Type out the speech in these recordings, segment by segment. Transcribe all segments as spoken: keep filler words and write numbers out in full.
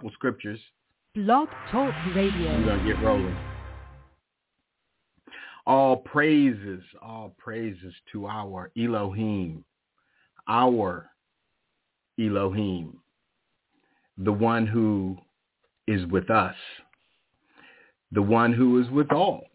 couple scriptures. Blog Talk Radio. We're going to get rolling. All praises, all praises to our Elohim, our Elohim, the one who is with us, the one who is with all,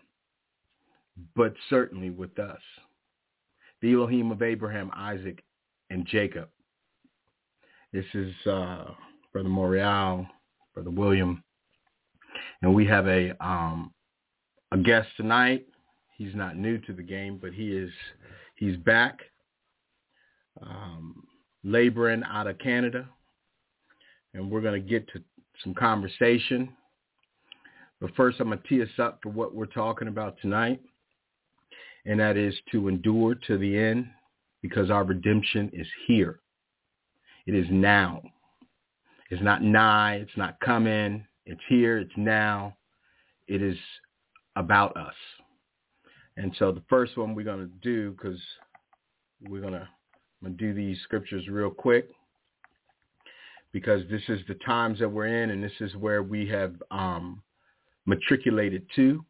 but certainly with us, the Elohim of Abraham, Isaac, and Jacob. This is uh, Brother Morial, Brother William, and we have a um, a guest tonight. He's not new to the game, but he is he's back, um, laboring out of Canada, and we're going to get to some conversation. But first, I'm going to tee us up for what we're talking about tonight, and that is to endure to the end, because our redemption is here. It is now. It's not nigh. It's not coming. It's here. It's now. It is about us. And so the first one we're going to do, because we're going to, I'm going to do these scriptures real quick, because this is the times that we're in, and this is where we have um, matriculated to.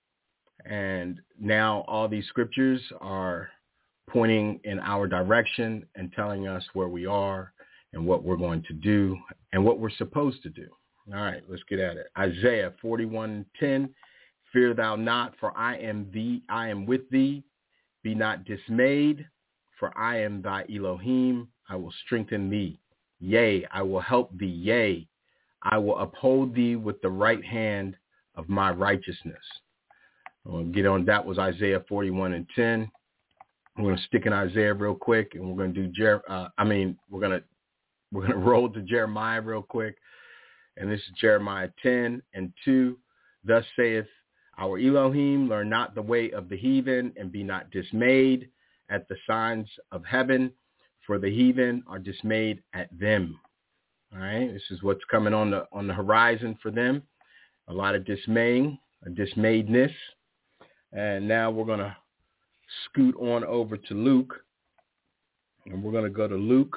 And now all these scriptures are pointing in our direction and telling us where we are and what we're going to do and what we're supposed to do. All right, let's get at it. Isaiah forty-one ten. Fear thou not, for I am thee, I am with thee. Be not dismayed, for I am thy Elohim. I will strengthen thee. Yea, I will help thee. Yea, I will uphold thee with the right hand of my righteousness. We'll get on. That was Isaiah forty-one and ten. We're going to stick in Isaiah real quick, and we're going to do, Jer- uh, I mean, we're going to, we're going to roll to Jeremiah real quick. And this is Jeremiah ten and two. Thus saith our Elohim, learn not the way of the heathen, and be not dismayed at the signs of heaven, for the heathen are dismayed at them. All right, this is what's coming on the on the horizon for them. A lot of dismaying, a dismayedness. And now we're going to scoot on over to Luke, and we're going to go to Luke,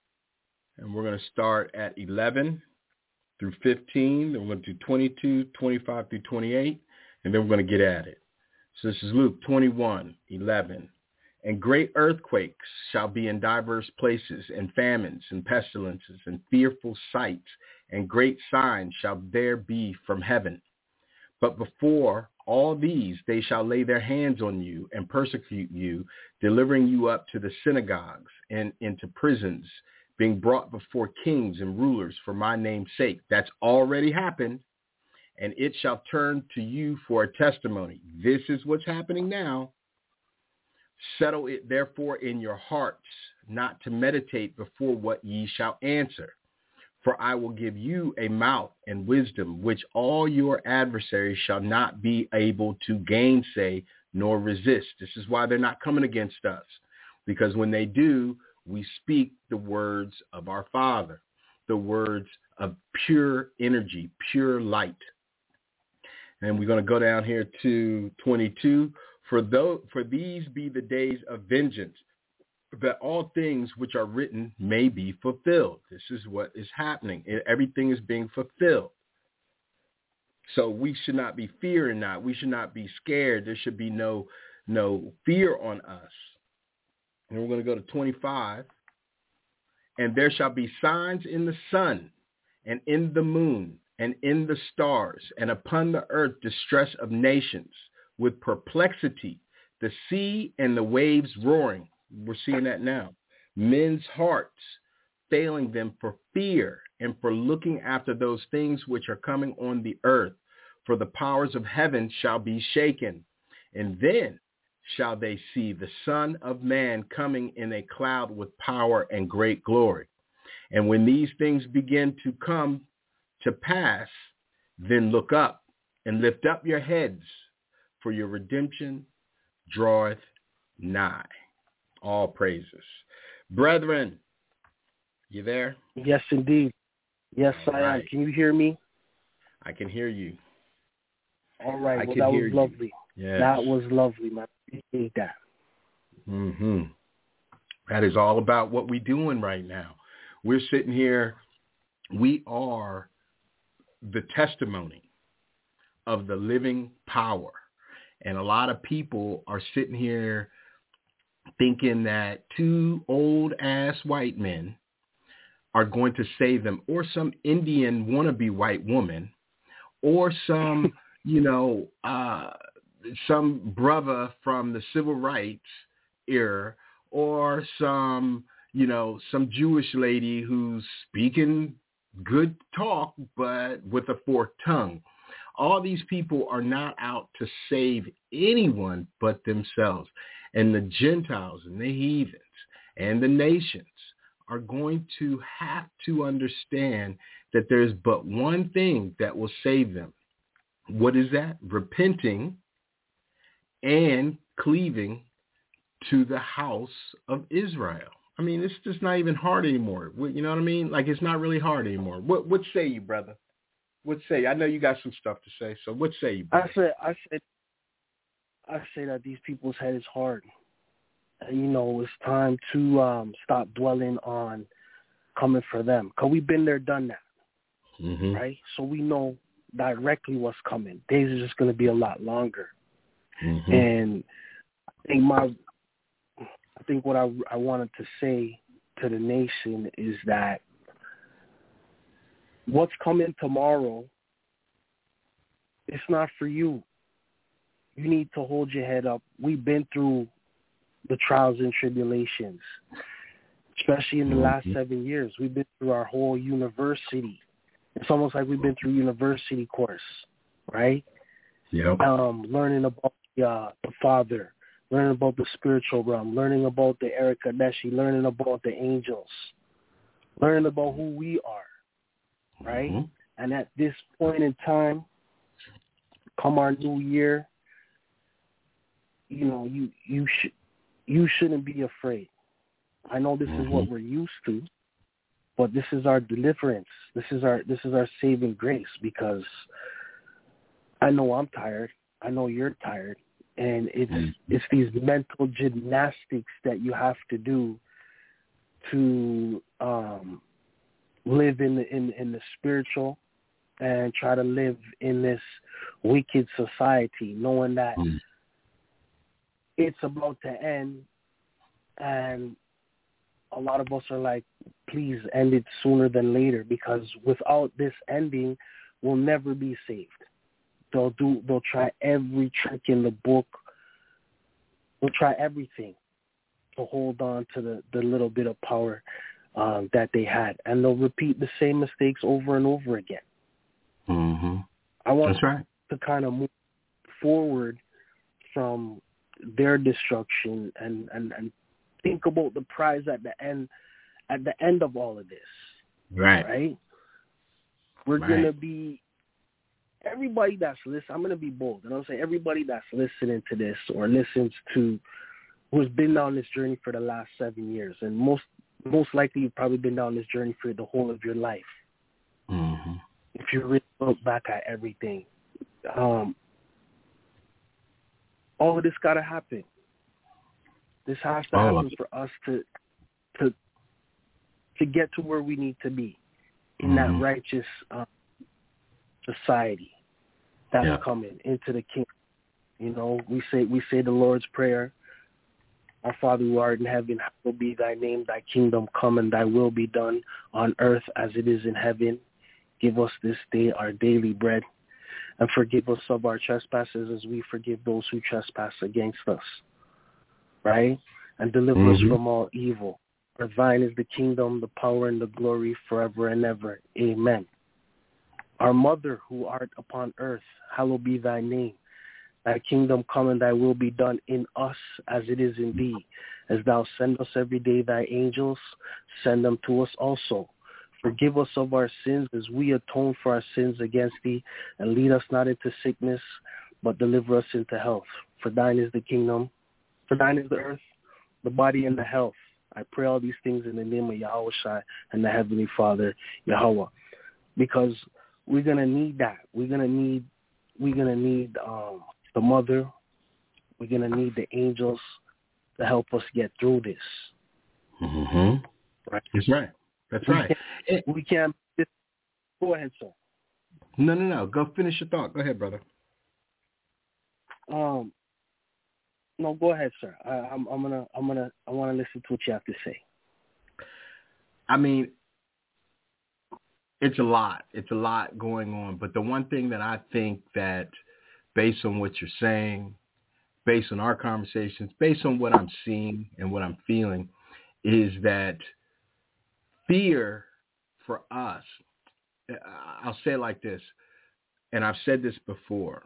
and we're going to start at eleven through fifteen. Then we're going to do twenty-two, twenty-five through twenty-eight. And then we're going to get at it. So this is Luke twenty-one, eleven. And great earthquakes shall be in diverse places, and famines and pestilences and fearful sights, and great signs shall there be from heaven. But before all these they shall lay their hands on you and persecute you, delivering you up to the synagogues and into prisons, being brought before kings and rulers for my name's sake. That's already happened. And it shall turn to you for a testimony. This is what's happening now. Settle it therefore in your hearts, not to meditate before what ye shall answer. For I will give you a mouth and wisdom, which all your adversaries shall not be able to gainsay nor resist. This is why they're not coming against us. Because when they do, we speak the words of our Father, the words of pure energy, pure light. And we're going to go down here to twenty-two. For though, for these be the days of vengeance, that all things which are written may be fulfilled. This is what is happening. Everything is being fulfilled. So we should not be fearing not. We should not be scared. There should be no, no fear on us. And we're going to go to twenty-five. And there shall be signs in the sun and in the moon and in the stars, and upon the earth distress of nations, with perplexity, the sea and the waves roaring. We're seeing that now. Men's hearts failing them for fear and for looking after those things which are coming on the earth. For the powers of heaven shall be shaken. And then shall they see the Son of Man coming in a cloud with power and great glory. And when these things begin to come to pass, then look up and lift up your heads, for your redemption draweth nigh. All praises. Brethren, you there? Yes, indeed. Yes, All I right. am. Can you hear me? I can hear you. All right. I well, can that hear was you. lovely. Yes. That was lovely, man. I appreciate that. Mm-hmm. That is all about what we're doing right now. We're sitting here. We are the testimony of the living power. And a lot of people are sitting here thinking that two old ass white men are going to save them, or some Indian wannabe white woman, or some, you know, uh, some brother from the civil rights era, or some, you know, some Jewish lady who's speaking good talk, but with a forked tongue. All these people are not out to save anyone but themselves. And the Gentiles and the heathens and the nations are going to have to understand that there's but one thing that will save them. What is that? Repenting and cleaving to the house of Israel. I mean, it's just not even hard anymore. You know what I mean? Like, it's not really hard anymore. What what say you, brother? What say you? I know you got some stuff to say, so what say you, brother? I said, I said, I say that these people's head is hard. And, you know, it's time to um, stop dwelling on coming for them. Because we've been there, done that, mm-hmm. right? So we know directly what's coming. Days are just going to be a lot longer. Mm-hmm. And I think my, I think what I, I wanted to say to the nation is that what's coming tomorrow, it's not for you. You need to hold your head up. We've been through the trials and tribulations, especially in the last seven years. We've been through our whole university. It's almost like we've been through university course, right? Yeah. Um, learning about uh, the Father, learning about the spiritual realm, learning about the Eric Kadeshi, learning about the angels, learning about who we are, right? Mm-hmm. And at this point in time, come our new year, you know, you you should you shouldn't be afraid. I know this mm-hmm. is what we're used to, but this is our deliverance. This is our this is our saving grace, because I know I'm tired. I know you're tired, and it's mm-hmm. it's these mental gymnastics that you have to do to um, live in the in in the spiritual and try to live in this wicked society, knowing that mm. it's about to end, and a lot of us are like, please end it sooner than later, because without this ending, we'll never be saved. They'll do, they'll try every trick in the book. They'll try everything to hold on to the, the little bit of power um, that they had, and they'll repeat the same mistakes over and over again. Mm-hmm. I want That's right. to kind of move forward from their destruction and, and, and think about the prize at the end at the end of all of this. Right. Right? We're right. gonna be everybody that's listening, I'm gonna be bold, and I'll say everybody that's listening to this or listens to who's been down this journey for the last seven years, and most most likely you've probably been down this journey for the whole of your life. Mm-hmm. If you really look back at everything, um, all of this got to happen. This has to oh. happen for us to to to get to where we need to be in mm-hmm. that righteous um, society that's yeah. coming into the kingdom. You know, we say we say the Lord's Prayer. Our Father who art in heaven, hallowed be thy name. Thy kingdom come, and thy will be done on earth as it is in heaven. Give us this day our daily bread, and forgive us of our trespasses as we forgive those who trespass against us. Right? And deliver mm-hmm. us from all evil. For thine is the kingdom, the power, and the glory forever and ever. Amen. Our Mother who art upon earth, hallowed be thy name. Thy kingdom come, and thy will be done in us as it is in thee. As thou send us every day thy angels, send them to us also. Forgive us of our sins as we atone for our sins against thee, and lead us not into sickness, but deliver us into health. For thine is the kingdom, for thine is the earth, the body, and the health. I pray all these things in the name of Yahweh Shai and the Heavenly Father, Yahweh, because we're gonna need that. We're gonna need, we're gonna need um, the Mother. We're gonna need the angels to help us get through this. Mm-hmm. Right. That's right. That's we right. Can't, we can't. Go ahead, sir. No, no, no. Go finish your thought. Go ahead, brother. Um, no, go ahead, sir. I, I'm, I'm gonna, I'm gonna, I want to listen to what you have to say. I mean, it's a lot. It's a lot going on. But the one thing that I think that, based on what you're saying, based on our conversations, based on what I'm seeing and what I'm feeling, is that fear for us, I'll say it like this, and I've said this before,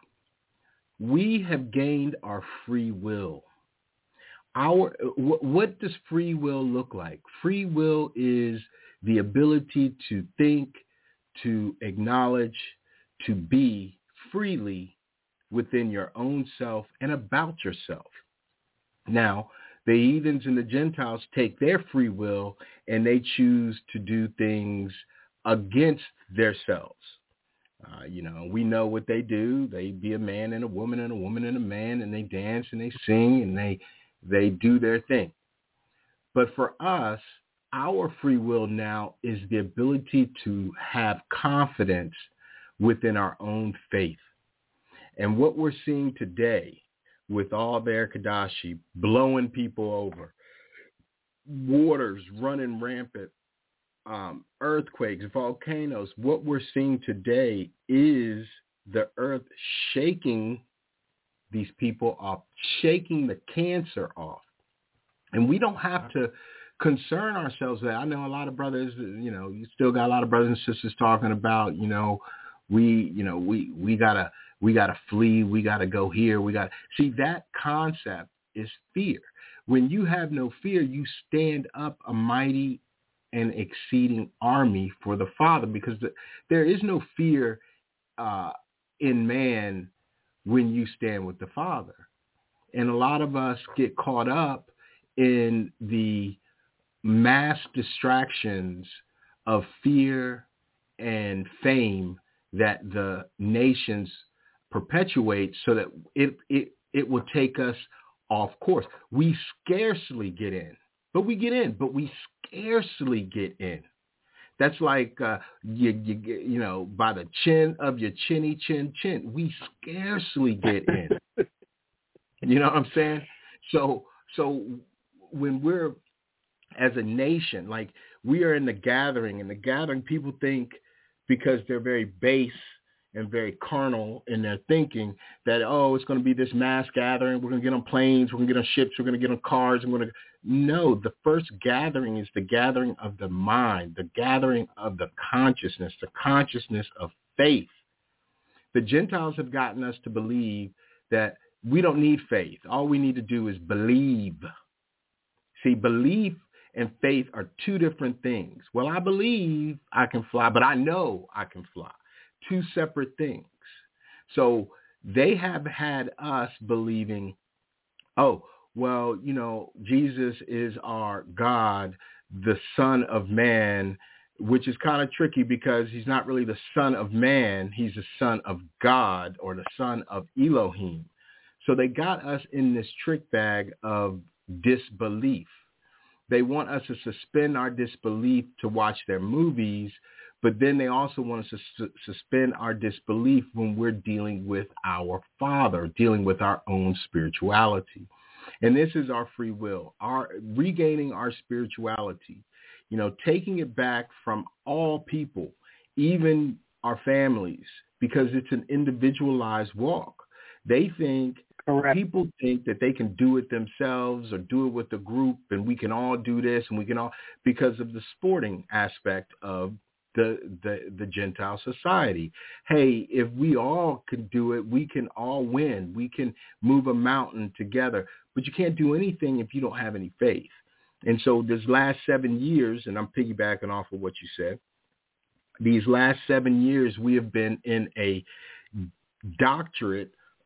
we have gained our free will. Our what does free will look like? Free will is the ability to think, to acknowledge, to be freely within your own self and about yourself. Now, the heathens and the Gentiles take their free will and they choose to do things against themselves. Uh, you know, we know what they do. They be a man and a woman and a woman and a man, and they dance and they sing and they they do their thing. But for us, our free will now is the ability to have confidence within our own faith. And what we're seeing today with all their Kadashi blowing people over, waters running rampant, um, earthquakes, volcanoes, what we're seeing today is the earth shaking these people off, shaking the cancer off. And we don't have to concern ourselves with that. I know a lot of brothers, you know, you still got a lot of brothers and sisters talking about, you know, we, you know, we, we gotta, we gotta flee. We gotta go here. We got see that concept is fear. When you have no fear, you stand up a mighty and exceeding army for the Father, because the, there is no fear uh, in man when you stand with the Father. And a lot of us get caught up in the mass distractions of fear and fame that the nations perpetuate, so that it, it, it will take us off course. We scarcely get in, but we get in, but we scarcely get in. That's like, uh, you, you, you know, by the chin of your chinny chin chin, we scarcely get in. You know what I'm saying? So, so when we're, as a nation, like we are in the gathering, and the gathering, people think, because they're very base and very carnal in their thinking, that, oh, it's going to be this mass gathering. We're going to get on planes. We're going to get on ships. We're going to get on cars. We're going to... No, the first gathering is the gathering of the mind, the gathering of the consciousness, the consciousness of faith. The Gentiles have gotten us to believe that we don't need faith. All we need to do is believe. See, belief and faith are two different things. Well, I believe I can fly, but I know I can fly. Two separate things. So they have had us believing, oh, well, you know, Jesus is our God, the Son of Man, which is kind of tricky because he's not really the Son of Man. He's the Son of God, or the Son of Elohim. So they got us in this trick bag of disbelief. They want us to suspend our disbelief to watch their movies, but then they also want us to su- suspend our disbelief when we're dealing with our Father, dealing with our own spirituality. And this is our free will, our regaining our spirituality, you know, taking it back from all people, even our families, because it's an individualized walk. They think, Correct. People think that they can do it themselves or do it with a group, and we can all do this, and we can all, because of the sporting aspect of the, the, the Gentile society. Hey, if we all can do it, we can all win. We can move a mountain together, but you can't do anything if you don't have any faith. And so this last seven years, and I'm piggybacking off of what you said, these last seven years, we have been in a doctorate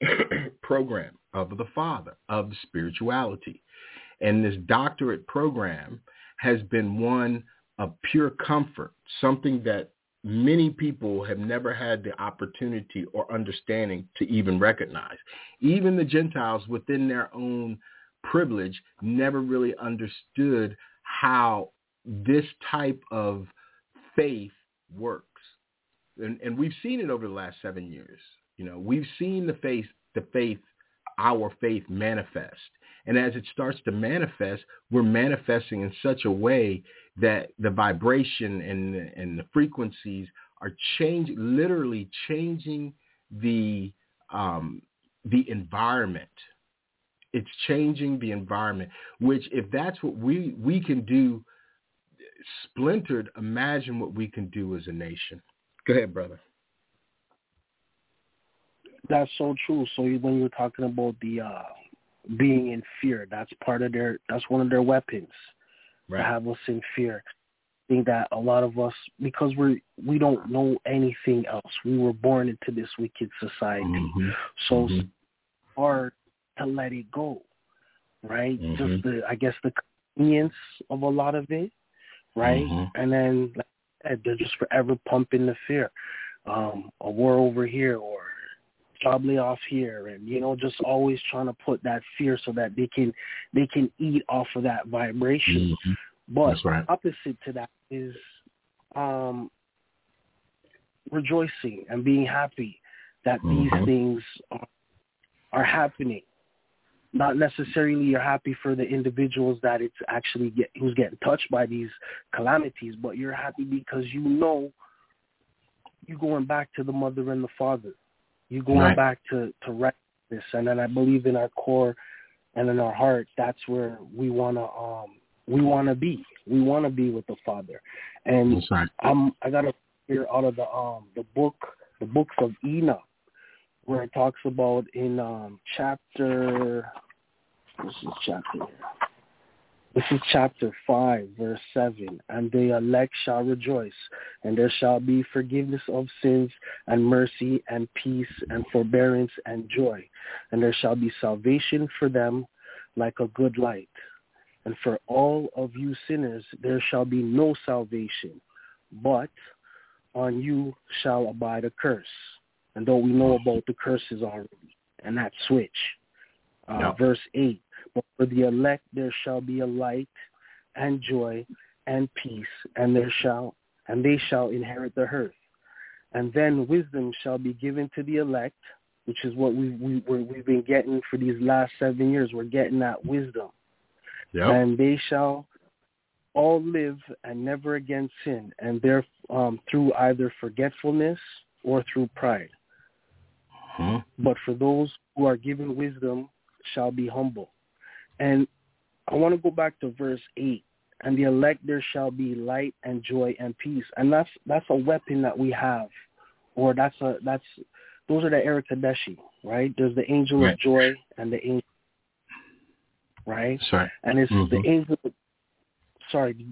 program of the Father, of spirituality. And this doctorate program has been one of pure comfort, something that many people have never had the opportunity or understanding to even recognize. Even the Gentiles within their own privilege never really understood how this type of faith works. and, and we've seen it over the last seven years. You know, we've seen the faith, the faith, our faith manifest. And as it starts to manifest, we're manifesting in such a way that the vibration and, and the frequencies are changing, literally changing the um, the environment. It's changing the environment, which if that's what we, we can do splintered, imagine what we can do as a nation. Go ahead, brother. That's so true. So when you're talking about the uh, being in fear, that's part of their, that's one of their weapons, right, to have us in fear. I think that a lot of us, because we're, we don't know anything else. We were born into this wicked society. Mm-hmm. So mm-hmm. it's hard to let it go, right? Mm-hmm. Just the, I guess, the convenience of a lot of it, right? Mm-hmm. And then like I said, they're just forever pumping the fear. Um, a war over here or job layoff here, and you know, just always trying to put that fear so that they can they can eat off of that vibration. Mm-hmm. But That's right. opposite to that is um, rejoicing and being happy that mm-hmm. these things are, are happening. Not necessarily you're happy for the individuals that it's actually get, who's getting touched by these calamities, but you're happy because you know you're going back to the mother and the father. You're going right. back to, to righteousness. And then I believe in our core and in our heart, that's where we want to um, we want to be. We want to be with the Father. And right. I'm, I got to hear out of the um, the book, the books of Enoch, where it talks about in um, chapter, this is chapter, this is chapter five, verse seven, and the elect shall rejoice, and there shall be forgiveness of sins and mercy and peace and forbearance and joy, and there shall be salvation for them like a good light. And for all of you sinners there shall be no salvation, but on you shall abide a curse. And though we know about the curses already, and that switch. Uh, no. Verse eight, but for the elect there shall be a light and joy and peace, and there shall and they shall inherit the earth. And then wisdom shall be given to the elect, which is what we, we, we're, we've been getting for these last seven years. We're getting that wisdom. Yep. And they shall all live and never again sin, and there um, through either forgetfulness or through pride. Hmm. But for those who are given wisdom shall be humble. And I want to go back to verse eight. And the elect there shall be light and joy and peace. And that's that's a weapon that we have, or that's a that's those are the Eric Kadeshi, right? There's the angel right. of joy and the angel, right? Sorry. And it's mm-hmm. the angel. Sorry.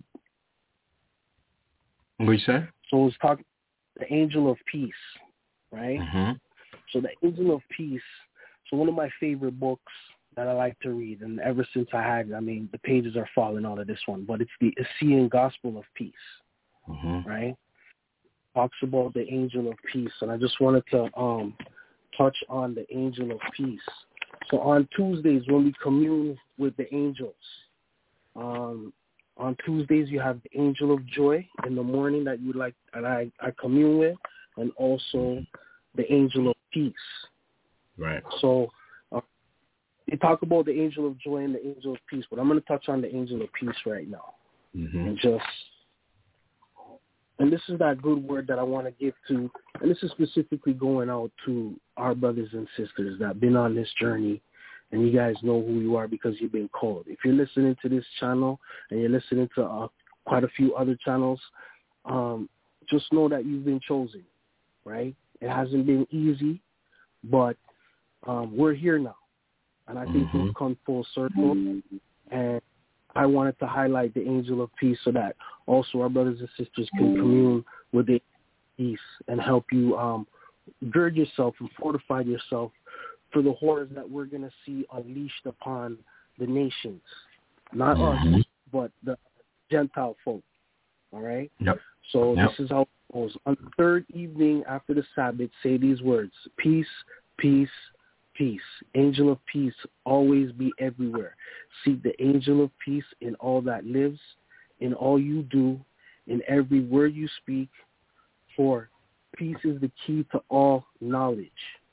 What you say? So it's talking the angel of peace, right? Mm-hmm. So the angel of peace. So one of my favorite books that I like to read, and ever since I had it, I mean, the pages are falling out of this one, but it's the Essene Gospel of Peace, mm-hmm. right? Talks about the angel of peace, and I just wanted to um, touch on the angel of peace. So on Tuesdays, when we commune with the angels, um, on Tuesdays you have the angel of joy in the morning that you like, and I, I commune with, and also the angel of peace. Right. So uh, you talk about the angel of joy and the angel of peace, but I'm going to touch on the angel of peace right now. Mm-hmm. And just, and this is that good word that I want to give to, and this is specifically going out to our brothers and sisters that have been on this journey, and you guys know who you are because you've been called. If you're listening to this channel and you're listening to uh, quite a few other channels, um, just know that you've been chosen, right? It hasn't been easy, but um, we're here now. And I think mm-hmm. we've come full circle. And I wanted to highlight the angel of peace so that also our brothers and sisters can commune with the peace and help you um, gird yourself and fortify yourself for the horrors that we're going to see unleashed upon the nations. Not mm-hmm. us, but the Gentile folk. All right? Yep. So yep. this is how it goes. On the third evening after the Sabbath, say these words: peace, peace, peace. Angel of peace, always be everywhere. Seek the angel of peace in all that lives, in all you do, in every word you speak, for Peace is the key to all knowledge,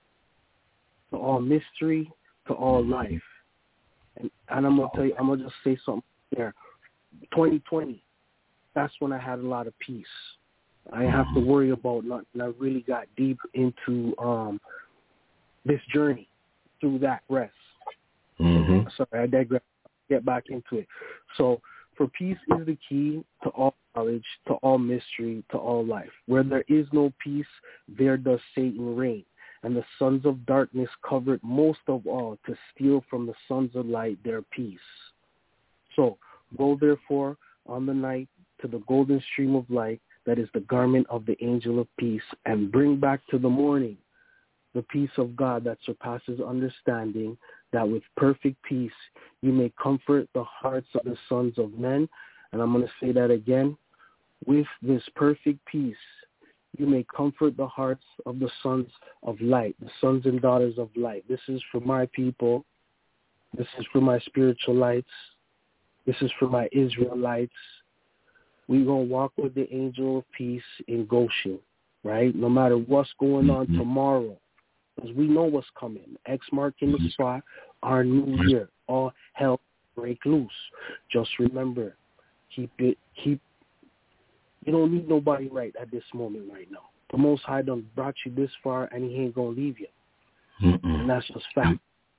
to all mystery, to all life. And, and I'm gonna tell you, I'm gonna just say something there. twenty twenty, that's when I had a lot of peace. I didn't have to worry about nothing. I really got deep into um, this journey through that rest. Mm-hmm. Sorry, I digress. Get back into it. So, for peace is the key to all knowledge, to all mystery, to all life. Where there is no peace, there does Satan reign. And the sons of darkness covered most of all to steal from the sons of light their peace. So, go therefore on the night to the golden stream of light that is the garment of the angel of peace, and bring back to the morning the peace of God that surpasses understanding, that with perfect peace you may comfort the hearts of the sons of men. And I'm going to say that again. With this perfect peace you may comfort the hearts of the sons of light, the sons and daughters of light. This is for my people. This is for my spiritual lights. This is for my Israelites. We're going to walk with the angel of peace in Goshen, right? No matter what's going on tomorrow, because we know what's coming. X marking the spot, our new year. All hell break loose. Just remember, keep it, keep, you don't need nobody right at this moment right now. The Most High done brought you this far, and he ain't going to leave you. Mm-mm. And that's just fact.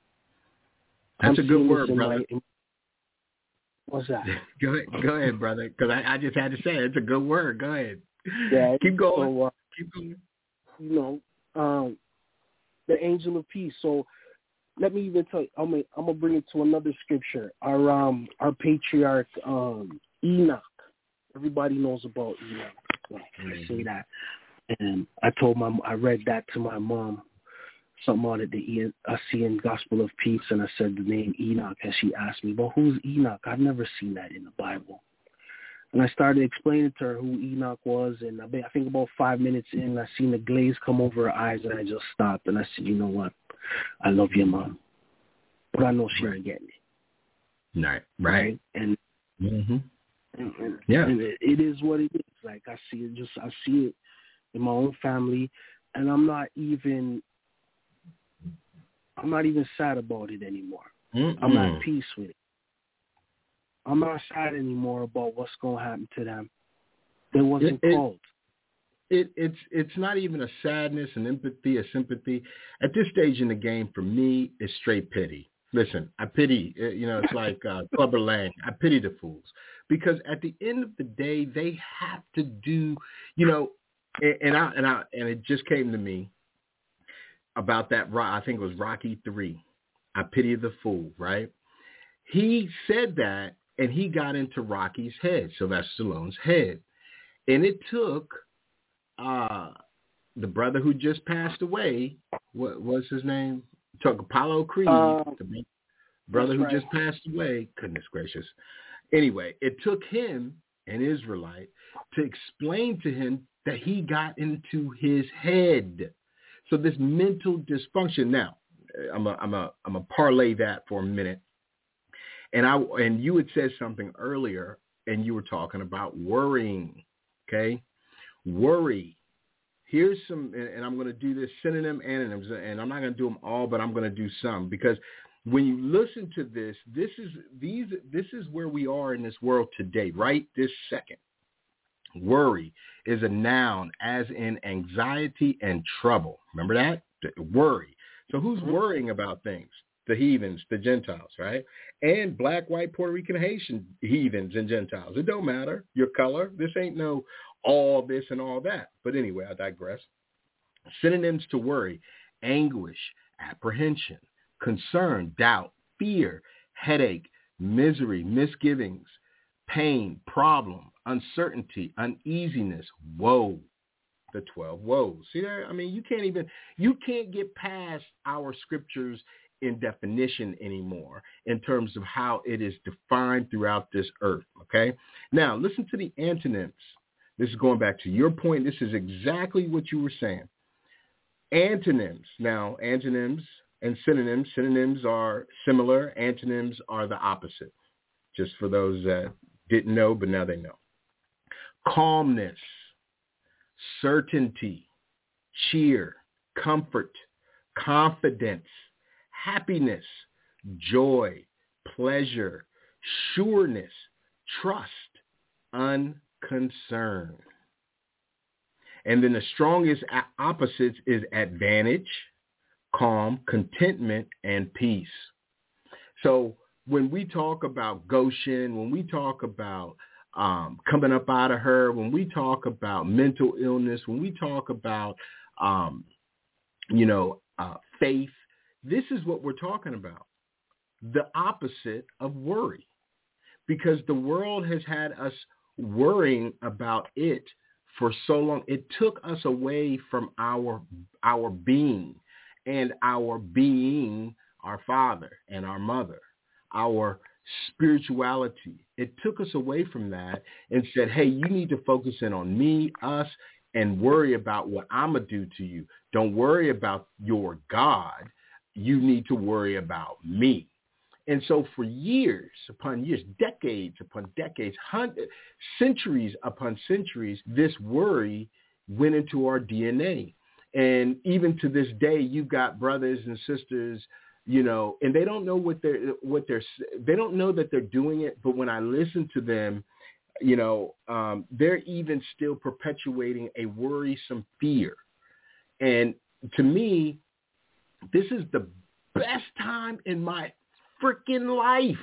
That's I'm a good word, brother. My, in, what's that? Go ahead, go ahead, brother, because I, I just had to say it. It's a good word. Go ahead. Yeah, keep going. So, uh, keep going. You know, um, the angel of peace. So let me even tell you, I'm gonna, I'm gonna bring it to another scripture. Our um our patriarch um Enoch. Everybody knows about Enoch. So mm-hmm. I say that, and I told my I read that to my mom. Something on it that I see in Gospel of Peace, and I said the name Enoch, and she asked me, "Well, who's Enoch? I've never seen that in the Bible." And I started explaining to her who Enoch was, and I think about five minutes in, I seen the glaze come over her eyes, and I just stopped, and I said, "You know what? I love your mom, but I know she right. ain't getting it." Right, right, right? And, mm-hmm. and, and yeah, and it, it is what it is. Like I see it, just I see it in my own family, and I'm not even. I'm not even sad about it anymore. Mm-mm. I'm at peace with it. I'm not sad anymore about what's going to happen to them. They wasn't it, called. It, it, it's it's not even a sadness, an empathy, a sympathy. At this stage in the game, for me, it's straight pity. Listen, I pity, you know, it's like uh, Clubber Lang. I pity the fools. Because at the end of the day, they have to do, you know, and, and, I, and, I, and it just came to me. About that, I think it was Rocky three. I pity the fool, right? He said that, and he got into Rocky's head, Sylvester Stallone's head. And it took uh, the brother who just passed away, what was his name? It took Apollo Creed, uh, the brother who right. just passed away. Goodness gracious. Anyway, it took him, an Israelite, to explain to him that he got into his head. So this mental dysfunction. Now, I'm a, I'm a, I'm a parlay that for a minute. And I and you had said something earlier, and you were talking about worrying. Okay, worry. Here's some, and I'm going to do this synonym antonyms, and I'm not going to do them all, but I'm going to do some, because when you listen to this, this is these this is where we are in this world today, right this second. Worry is a noun, as in anxiety and trouble. Remember that? Worry. So who's worrying about things? The heathens, the Gentiles, right? And black, white, Puerto Rican, Haitian heathens and Gentiles. It don't matter your color. This ain't no all this and all that. But anyway, I digress. Synonyms to worry: anguish, apprehension, concern, doubt, fear, headache, misery, misgivings, pain, problem, uncertainty, uneasiness, woe. The twelve woes. See there? I mean, you can't even, you can't get past our scriptures in definition anymore in terms of how it is defined throughout this earth, okay? Now, listen to the antonyms. This is going back to your point. This is exactly what you were saying. Antonyms. Now, antonyms and synonyms. Synonyms are similar. Antonyms are the opposite. Just for those that didn't know, but now they know. Calmness, certainty, cheer, comfort, confidence, happiness, joy, pleasure, sureness, trust, unconcern. And then the strongest opposites is advantage, calm, contentment, and peace. So when we talk about Goshen, when we talk about um, coming up out of her, when we talk about mental illness, when we talk about, um, you know, uh, faith, this is what we're talking about. The opposite of worry, because the world has had us worrying about it for so long. It took us away from our our being and our being, our father and our mother, our spirituality. It took us away from that and said, hey, you need to focus in on me, us, and worry about what I'm going to do to you. Don't worry about your God. You need to worry about me. And so for years upon years, decades upon decades, hundreds, centuries upon centuries, this worry went into our D N A. And even to this day, you've got brothers and sisters, you know, and they don't know what they're, what they're, they don't know that they're doing it. But when I listen to them, you know, um, they're even still perpetuating a worrisome fear. And to me, this is the best time in my freaking life.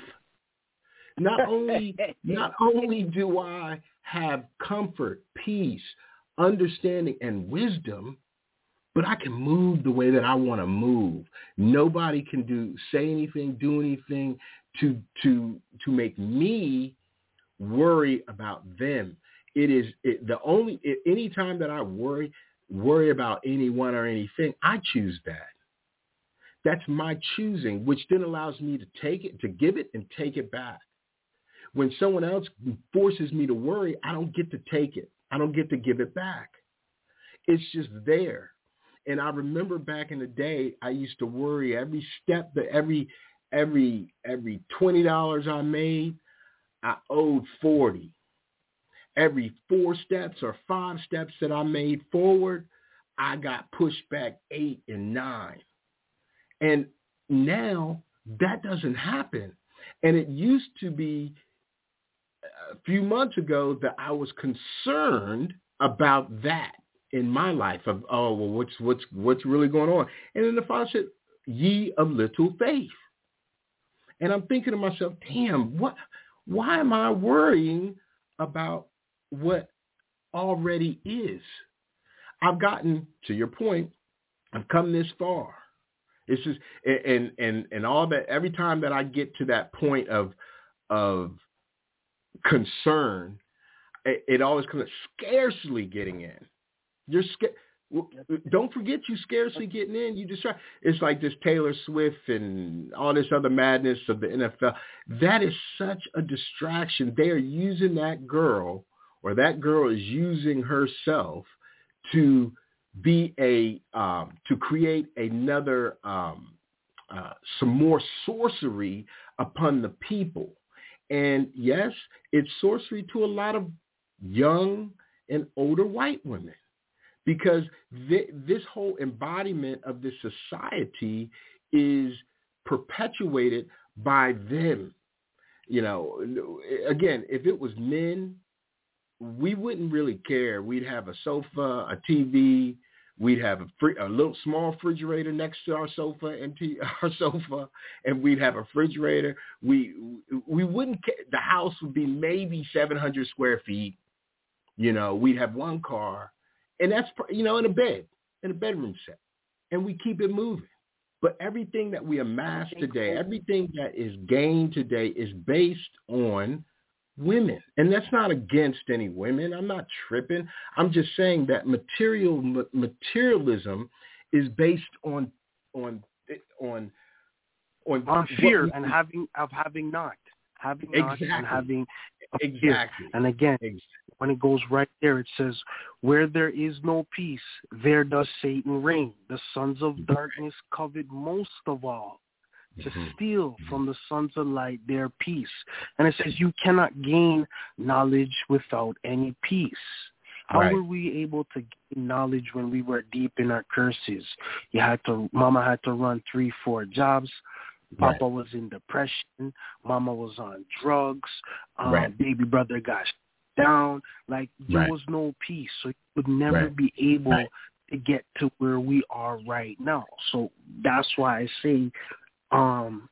Not only, not only do I have comfort, peace, understanding, and wisdom, but I can move the way that I want to move. Nobody can do, say anything, do anything to to to make me worry about them. It is it, the only it, any time that I worry worry about anyone or anything, I choose that. That's my choosing, which then allows me to take it, to give it, and take it back. When someone else forces me to worry, I don't get to take it. I don't get to give it back. It's just there. And I remember back in the day, I used to worry every step that every every every twenty dollars I made, I owed forty. Every four steps or five steps that I made forward, I got pushed back eight and nine. And now that doesn't happen. And it used to be a few months ago that I was concerned about that in my life of, oh, well, what's, what's, what's really going on? And then the Father said, ye of little faith. And I'm thinking to myself, damn, what, why am I worrying about what already is? I've gotten, to your point, I've come this far. It's just, and, and, and all that, every time that I get to that point of, of concern, it, it always comes scarcely getting in. You're scared. Don't forget, you scarcely getting in. You just try. It's like this Taylor Swift and all this other madness of the N F L. That is such a distraction. They are using that girl, or that girl is using herself to be a um, to create another um, uh, some more sorcery upon the people. And yes, it's sorcery to a lot of young and older white women, because th- this whole embodiment of this society is perpetuated by them. You know, again, if it was men, we wouldn't really care. We'd have a sofa, a T V. We'd have a, free, a little small refrigerator next to our sofa and t- our sofa, and we'd have a refrigerator. We we wouldn't care. The house would be maybe seven hundred square feet. You know, we'd have one car, and that's, you know, in a bed, in a bedroom set, and we keep it moving. But everything that we amass today, everything that is gained today is based on women. And that's not against any women. I'm not tripping. I'm just saying that material materialism is based on on on on, on fear we, and having of having not having exactly. not and having exactly. And again, exactly. When it goes right there, it says, where there is no peace, there does Satan reign. The sons of darkness covet most of all to steal from the sons of light their peace. And it says you cannot gain knowledge without any peace. How Right. were we able to gain knowledge when we were deep in our curses? You had to, Mama had to run three, four jobs. Papa Right. was in depression. Mama was on drugs. Um, Right. Baby brother got down. Like, there Right. was no peace. So you would never Right. be able Right. to get to where we are right now. So that's why I say, um,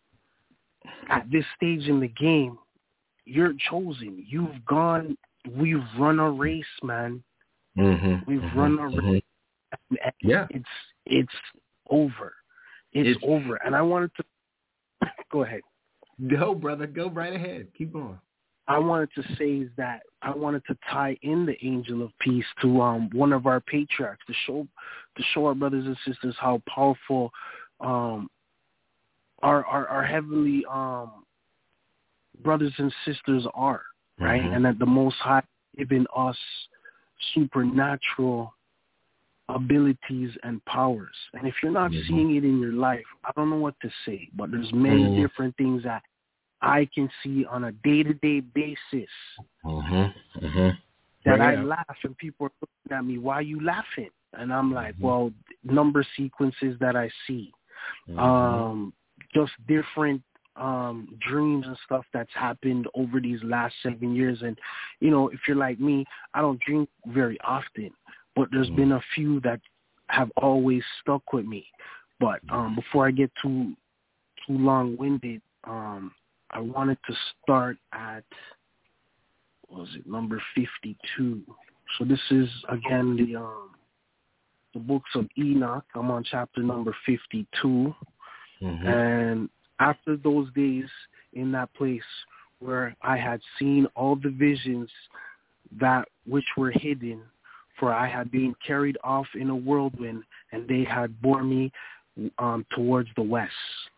at this stage in the game, you're chosen. You've gone. We've run a race, man. Mm-hmm. We've mm-hmm. run a race. Mm-hmm. And Yeah. It's it's over. It's, It's over. And I wanted to go ahead. Go, brother. Go right ahead. Keep going. I wanted to say is that I wanted to tie in the angel of peace to um, one of our patriarchs to show to show our brothers and sisters how powerful um, our, our our heavenly um, brothers and sisters are, right? Mm-hmm. And that the Most High given us supernatural abilities and powers. And if you're not Mm-hmm. seeing it in your life, I don't know what to say, but there's many Mm-hmm. different things that I can see on a day-to-day basis Mm-hmm. Mm-hmm. that Bring I it out. laugh and people are looking at me, why are you laughing? And I'm like, Mm-hmm. well, number sequences that I see, Mm-hmm. um, just different um, dreams and stuff that's happened over these last seven years. And, you know, if you're like me, I don't drink very often, but there's Mm-hmm. been a few that have always stuck with me. But um, before I get too too long-winded, um, I wanted to start at, what was it, number fifty-two. So this is, again, the um, the books of Enoch. I'm on chapter number fifty-two. Mm-hmm. And after those days in that place where I had seen all the visions that which were hidden, for I had been carried off in a whirlwind, and they had bore me um, towards the west.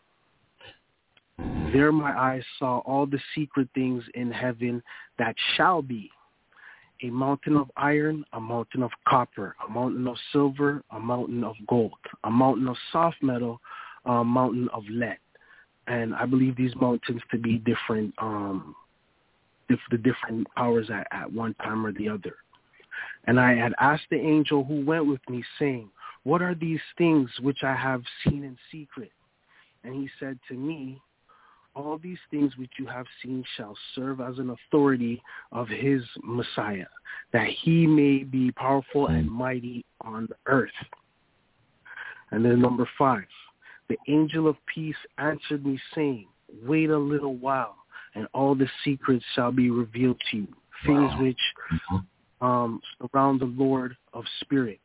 There my eyes saw all the secret things in heaven that shall be: a mountain of iron, a mountain of copper, a mountain of silver, a mountain of gold, a mountain of soft metal, a mountain of lead. And I believe these mountains to be different, um, if the different powers at, at one time or the other. And I had asked the angel who went with me, saying, what are these things which I have seen in secret? And he said to me, all these things which you have seen shall serve as an authority of his Messiah, that he may be powerful and mighty on the earth. And then number five, the angel of peace answered me, saying, wait a little while, and all the secrets shall be revealed to you, things Wow. which um, surround the Lord of spirits.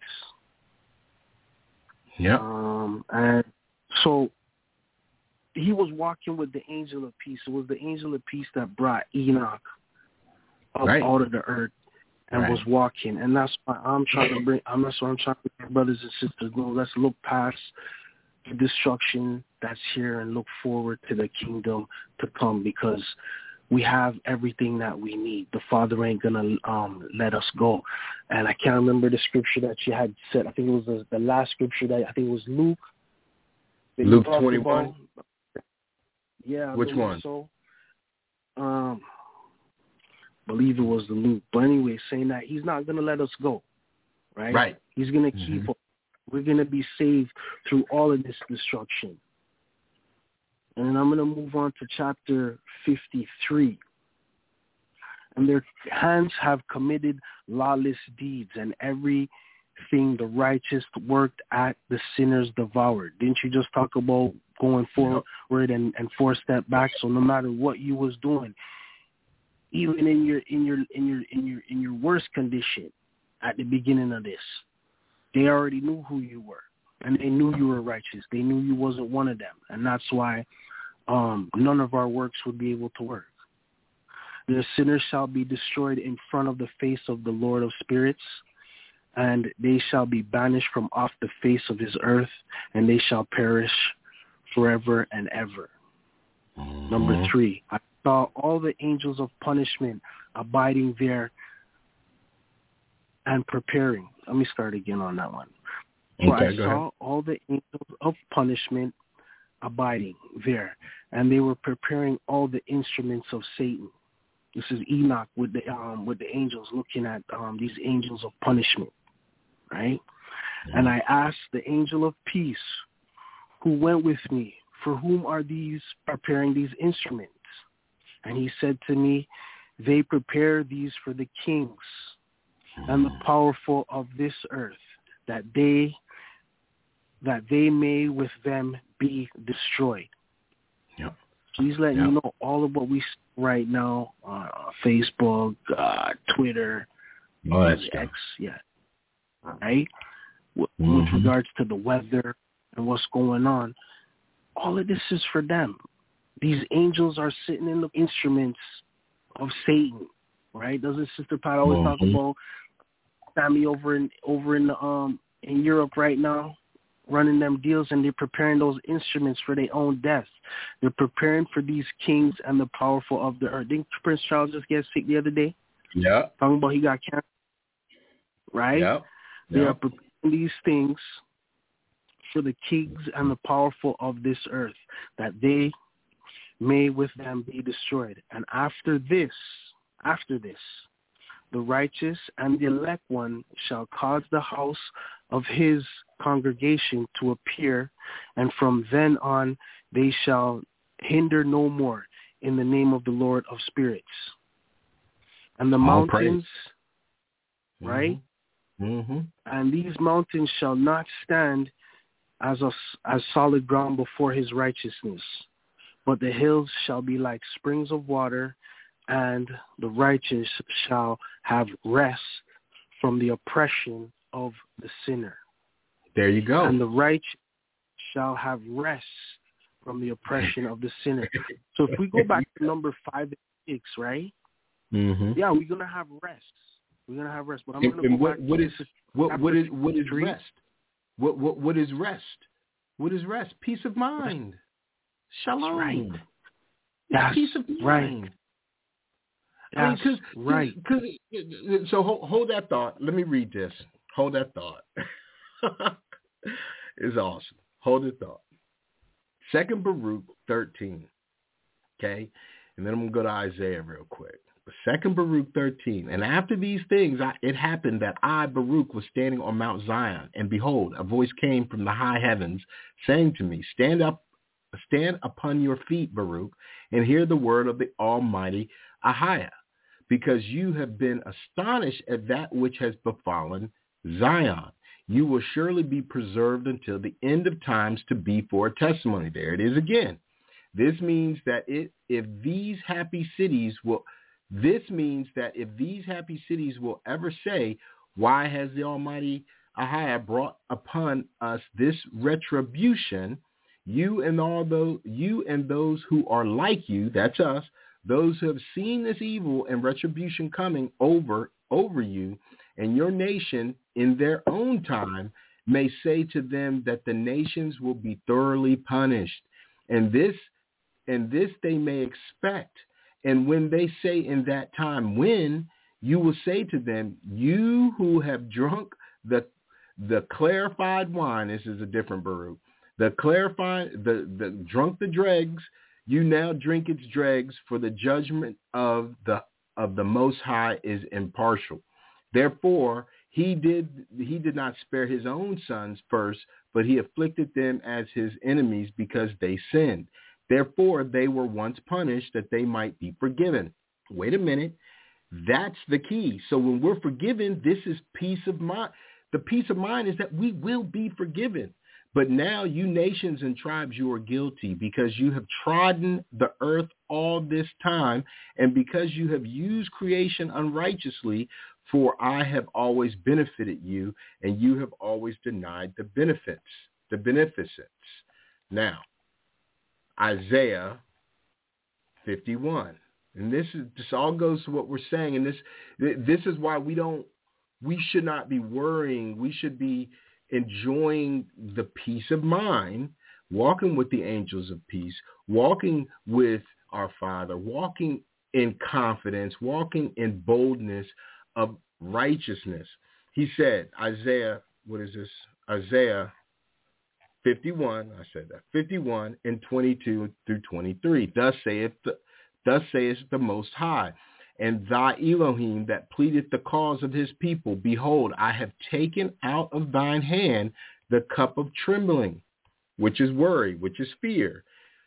Yeah. Um, and so he was walking with the angel of peace. It was the angel of peace that brought Enoch up Right. out of the earth and Right. was walking. And that's why I'm trying to bring, I'm that's why I'm trying to bring brothers and sisters, no, let's look past the destruction that's here and look forward to the kingdom to come, because we have everything that we need. The Father ain't going to um, let us go. And I can't remember the scripture that you had said. I think it was the, the last scripture that, I think it was Luke. that you Luke talked twenty-one? about. Yeah. I Which believe one? So, um, believe it was the Luke. But anyway, saying that he's not going to let us go, right? Right. He's going to Mhm. keep us. We're going to be saved through all of this destruction. And then I'm going to move on to chapter fifty-three. And their hands have committed lawless deeds, and everything the righteous worked at the sinners devoured. Didn't you just talk about going forward and, and four step back? So no matter what you was doing, even in your in your in your in your in your worst condition at the beginning of this, they already knew who you were, and they knew you were righteous. They knew you wasn't one of them, and that's why um, none of our works would be able to work. The sinners shall be destroyed in front of the face of the Lord of spirits, and they shall be banished from off the face of his earth, and they shall perish forever and ever. Mm-hmm. Number three, I saw all the angels of punishment abiding there and preparing. Let me start again on that one. For okay, I saw ahead. all the angels of punishment abiding there, and they were preparing all the instruments of Satan. This is Enoch with the um, with the angels, looking at um, these angels of punishment, right? Mm-hmm. And I asked the angel of peace who went with me, for whom are these preparing these instruments? And he said to me, they prepare these for the kings and the powerful of this earth, that they that they may with them be destroyed. Yep. So he's letting yep. you know all of what we see right now on uh, Facebook, uh, Twitter, oh, that's X, yeah, right? With, mm-hmm. with regards to the weather and what's going on, all of this is for them. These angels are sitting in the instruments of Satan, right? Doesn't Sister Pat always mm-hmm. talk about Sammy over in over in the, um in Europe right now, running them deals, and they're preparing those instruments for their own death. They're preparing for these kings and the powerful of the earth. Didn't Prince Charles just get sick the other day? Yeah. Talking about he got cancer, right? Yeah. They yeah. are preparing these things for the kings and the powerful of this earth, that they may with them be destroyed. And after this, after this, the righteous and the elect one shall cause the house of his congregation to appear, and from then on they shall hinder no more in the name of the Lord of spirits. And the All mountains, praise. right? Mm-hmm. And these mountains shall not stand as a, as solid ground before his righteousness, but the hills shall be like springs of water, and the righteous shall have rest from the oppression of the sinner. There you go. And the righteous shall have rest from the oppression of the sinner. So if we go back to number five and six, right? Mm-hmm. Yeah, we're gonna have rest. We're gonna have rest. But I'm and, gonna and go what, back what to is what what is what is rest? What what what is rest? What is rest? Peace of mind. Shalom. Right. Yes. Peace of mind. Right. I mean, cause, right. Cause, cause, so hold, hold that thought. Let me read this. Hold that thought. It's awesome. Hold the thought. Second Baruch thirteen. Okay? And then I'm going to go to Isaiah real quick. Second Baruch thirteen. And after these things, I, it happened that I, Baruch, was standing on Mount Zion. And behold, a voice came from the high heavens saying to me, stand up, stand upon your feet, Baruch, and hear the word of the Almighty Ahiah, because you have been astonished at that which has befallen Zion. You will surely be preserved until the end of times to be for a testimony. There it is again. This means that it, if these happy cities will, this means that if these happy cities will ever say, why has the Almighty Ahiah brought upon us this retribution? You and all those, you and those who are like you, that's us, those who have seen this evil and retribution coming over over you and your nation in their own time, may say to them that the nations will be thoroughly punished, and this and this they may expect. And when they say in that time, when, you will say to them, you who have drunk the the clarified wine, this is a different Baruch, the clarified, the, the drunk the dregs, you now drink its dregs, for the judgment of the of the Most High is impartial. Therefore, he did he did not spare his own sons first, but he afflicted them as his enemies because they sinned. Therefore, they were once punished that they might be forgiven. Wait a minute. That's the key. So when we're forgiven, this is peace of mind. The peace of mind is that we will be forgiven. But now you nations and tribes, you are guilty because you have trodden the earth all this time, and because you have used creation unrighteously, for I have always benefited you, and you have always denied the benefits, the beneficence. Now, Isaiah fifty-one. And this is this all goes to what we're saying, and this this is why we don't we should not be worrying. We should be enjoying the peace of mind, walking with the angels of peace, walking with our Father, walking in confidence, walking in boldness of righteousness. He said, Isaiah, what is this? Isaiah fifty-one, I said that, fifty-one and twenty-two through twenty-three. Thus saith the, thus saith the Most High, and thy Elohim that pleadeth the cause of his people. Behold, I have taken out of thine hand the cup of trembling, which is worry, which is fear,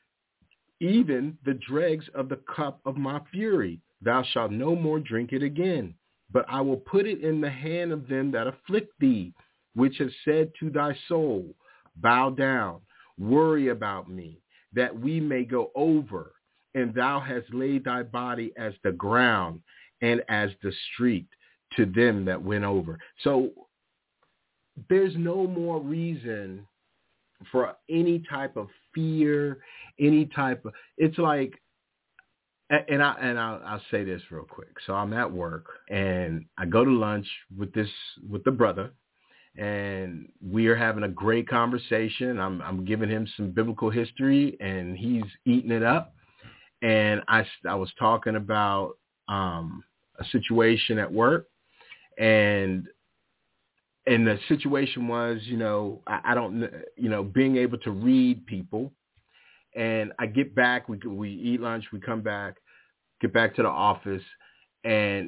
even the dregs of the cup of my fury. Thou shalt no more drink it again, but I will put it in the hand of them that afflict thee, which have said to thy soul, bow down, worry about me, that we may go over. And thou hast laid thy body as the ground and as the street to them that went over. So there's no more reason for any type of fear, any type of, it's like, and I and I'll, I'll say this real quick. So I'm at work and I go to lunch with this with the brother, and we are having a great conversation. I'm I'm giving him some biblical history, and he's eating it up. And I I was talking about um, a situation at work, and and the situation was, you know, I, I don't, you know, being able to read people. And I get back, we we eat lunch, we come back, get back to the office, and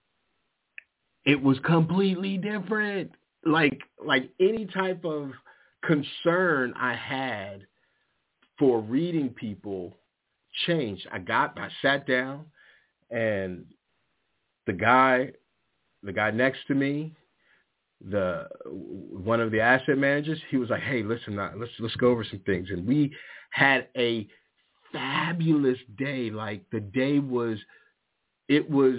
it was completely different. Like like any type of concern I had for reading people changed. I got, I sat down, and the guy, the guy next to me, the one of the asset managers, he was like, "Hey, listen, let's let's go over some things." And we had a fabulous day. Like the day was, it was,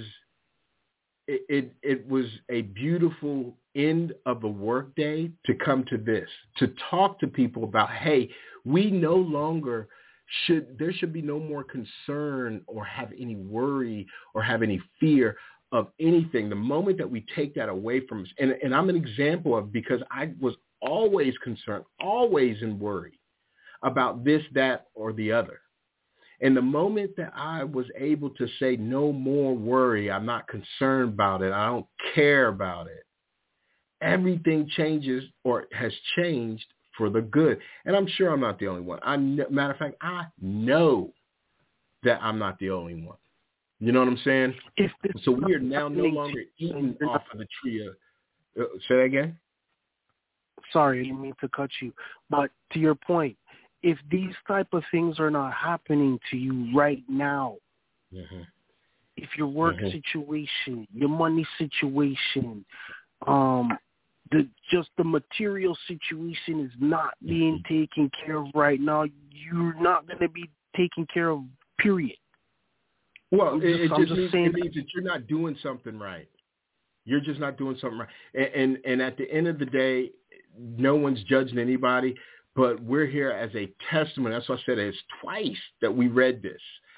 it it, it was a beautiful end of a work day to come to this, to talk to people about, hey, we no longer should, there should be no more concern or have any worry or have any fear of anything. The moment that we take that away from us, and, and I'm an example of, because I was always concerned, always in worry about this, that, or the other. And the moment that I was able to say no more worry, I'm not concerned about it, I don't care about it, everything changes or has changed for the good. And I'm sure I'm not the only one. I, matter of fact, I know that I'm not the only one. You know what I'm saying? So we are now no longer eating off of the tree of, uh, say that again? Sorry, I didn't mean to cut you. But to your point, if these type of things are not happening to you right now, mm-hmm. if your work mm-hmm. situation, your money situation, um, the just the material situation is not being mm-hmm. taken care of right now, you're not going to be taken care of, period. Well, it, it just, just means, it means that you're not doing something right. You're just not doing something right. And, and and at the end of the day, no one's judging anybody, but we're here as a testimony. That's why I said it's twice that we read this.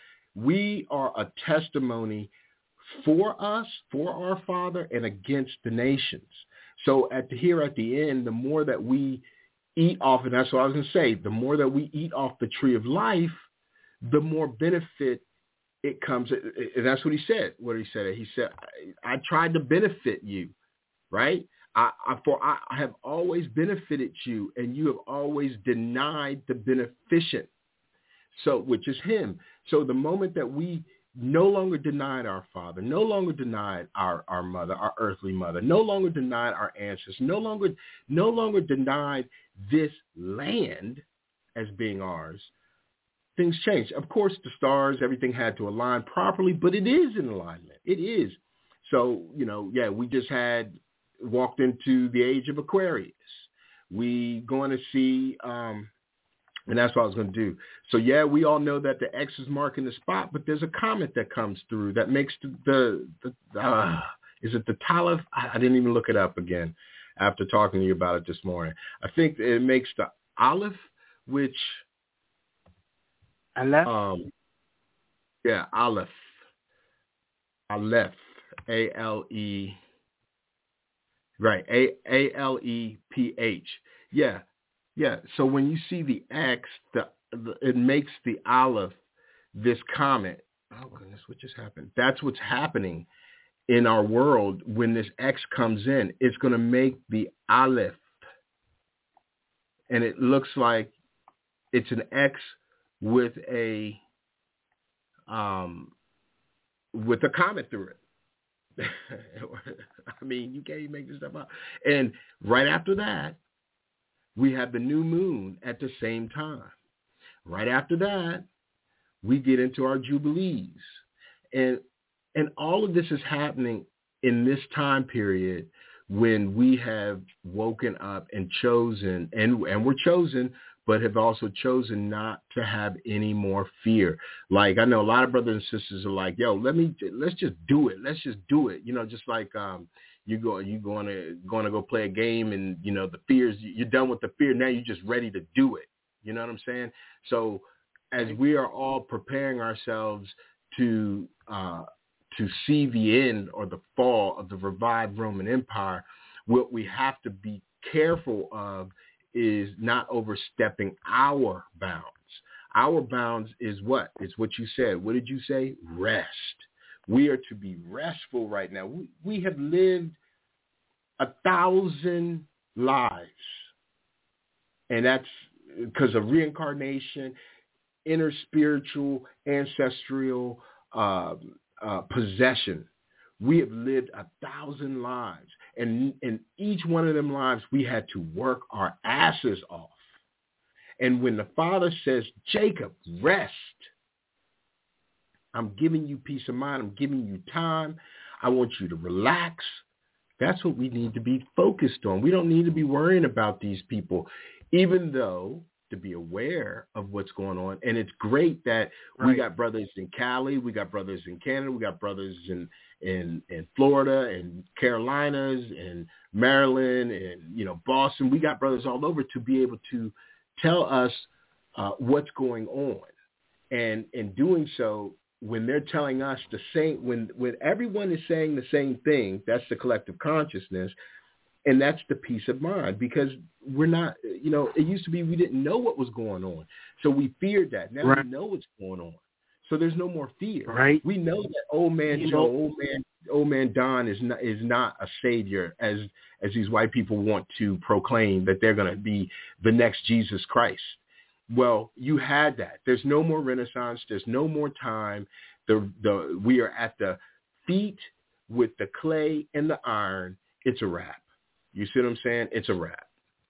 We are a testimony for us, for our Father, and against the nations. So at the, here at the end, the more that we eat off, and that's what I was going to say, the more that we eat off the tree of life, the more benefit it comes. And that's what he said. What he said, he said, I, I tried to benefit you, right? I, I, for I have always benefited you, and you have always denied the beneficent, so which is him. So the moment that we no longer denied our father, no longer denied our, our mother, our earthly mother, no longer denied our ancestors, no longer no longer denied this land as being ours, things changed. Of course, the stars, everything had to align properly, but it is in alignment. It is. So, you know, yeah, we just had walked into the age of Aquarius. We going to see, um, and that's what I was going to do. So, yeah, we all know that the X is marking the spot, but there's a comet that comes through that makes the, the, the uh, is it the Taleph? I, I didn't even look it up again after talking to you about it this morning. I think it makes the Aleph, which... Aleph? Um, yeah, Aleph. Aleph. A L E. Right. A A L E P H. Yeah. Yeah. So when you see the X, the, the it makes the Aleph this comet. Oh goodness, what just happened? That's what's happening in our world when this X comes in. It's going to make the Aleph, and it looks like it's an X with a um with a comet through it. I mean, you can't even make this stuff up. And right after that, we have the new moon at the same time. Right after that, we get into our jubilees. And and all of this is happening in this time period when we have woken up and chosen, and, and we're chosen, but have also chosen not to have any more fear. Like, I know a lot of brothers and sisters are like, yo, let me, let's just do it. Let's just do it. You know, just like um, you go, you going to, going to go play a game and, you know, the fears, you're done with the fear. Now you're just ready to do it. You know what I'm saying? So as we are all preparing ourselves to, uh, to see the end or the fall of the revived Roman Empire, what we have to be careful of is not overstepping our bounds. Our bounds is what? It's what you said. What did you say? Rest. We are to be restful right now. We, we have lived a thousand lives. And that's because of reincarnation, inner spiritual, ancestral uh, uh, possession. We have lived a thousand lives. And in each one of them lives, we had to work our asses off. And when the Father says, Jacob, rest, I'm giving you peace of mind. I'm giving you time. I want you to relax. That's what we need to be focused on. We don't need to be worrying about these people, even though to be aware of what's going on. And it's great that right. we got brothers in Cali, we got brothers in Canada, we got brothers in, in, in Florida and Carolinas and Maryland and, you know, Boston. We got brothers all over to be able to tell us uh, what's going on. And in doing so, when they're telling us the same, when, when everyone is saying the same thing, that's the collective consciousness. And that's the peace of mind, because we're not, you know, it used to be we didn't know what was going on. So we feared that. Now right. we know what's going on. So there's no more fear. Right. We know that old man you Joe, know, old man, old man Don is not, is not a savior as, as these white people want to proclaim that they're going to be the next Jesus Christ. Well, you had that. There's no more Renaissance. There's no more time. The, the, we are at the feet with the clay and the iron. It's a wrap. You see what I'm saying? It's a wrap.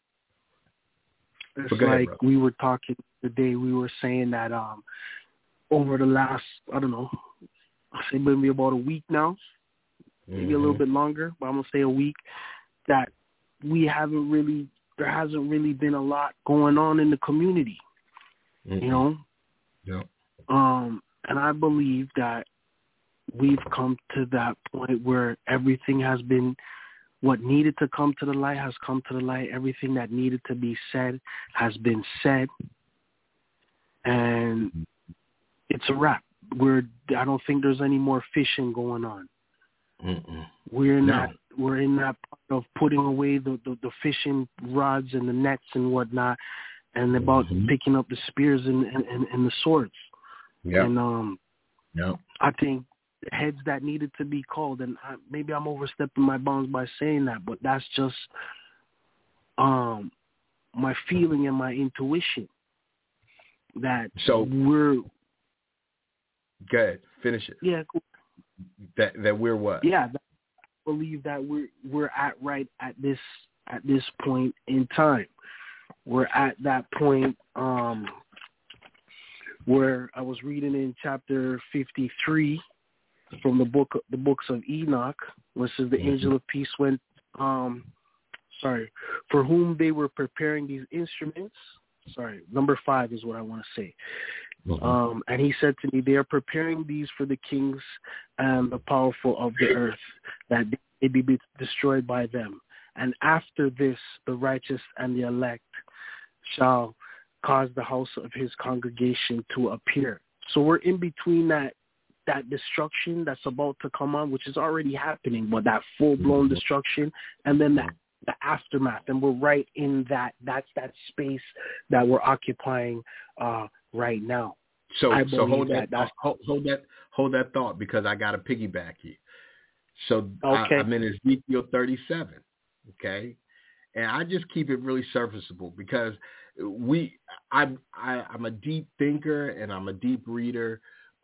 It's like ahead, we were talking today. We were saying that um, over the last, I don't know, I'll say maybe about a week now, maybe mm-hmm. a little bit longer, but I'm going to say a week, that we haven't really, there hasn't really been a lot going on in the community, mm-hmm. you know? Yeah. Um, and I believe that we've come to that point where everything has been, what needed to come to the light has come to the light. Everything that needed to be said has been said. And it's a wrap. We're, I don't think there's any more fishing going on. Mm-mm. We're in no. that, we're in that part of putting away the, the, the fishing rods and the nets and whatnot, and about mm-hmm. picking up the spears and, and, and the swords. Yep. And um, yep. I think heads that needed to be called, and I, maybe I'm overstepping my bounds by saying that, but that's just um my feeling and my intuition that so we're good. Finish it. Yeah, cool. That that we're what? Yeah, that, I believe that we're we're at right at this at this point in time. We're at that point um where I was reading in chapter fifty-three. From the book, the books of Enoch, which is the mm-hmm. angel of peace went, um, sorry, for whom they were preparing these instruments. Sorry, number five is what I want to say. Mm-hmm. Um, and he said to me, they are preparing these for the kings and the powerful of the earth, that they may be destroyed by them. And after this, the righteous and the elect shall cause the house of his congregation to appear. So we're in between that that destruction that's about to come on, which is already happening, but that full-blown destruction, and then that the aftermath. And we're right in that, that's that space that we're occupying uh, right now. So, so hold that, that hold, hold that, hold that thought, because I got to piggyback you. So okay. I, I'm in Ezekiel thirty-seven. Okay. And I just keep it really surfaceable, because we, I, I, I'm a deep thinker and I'm a deep reader.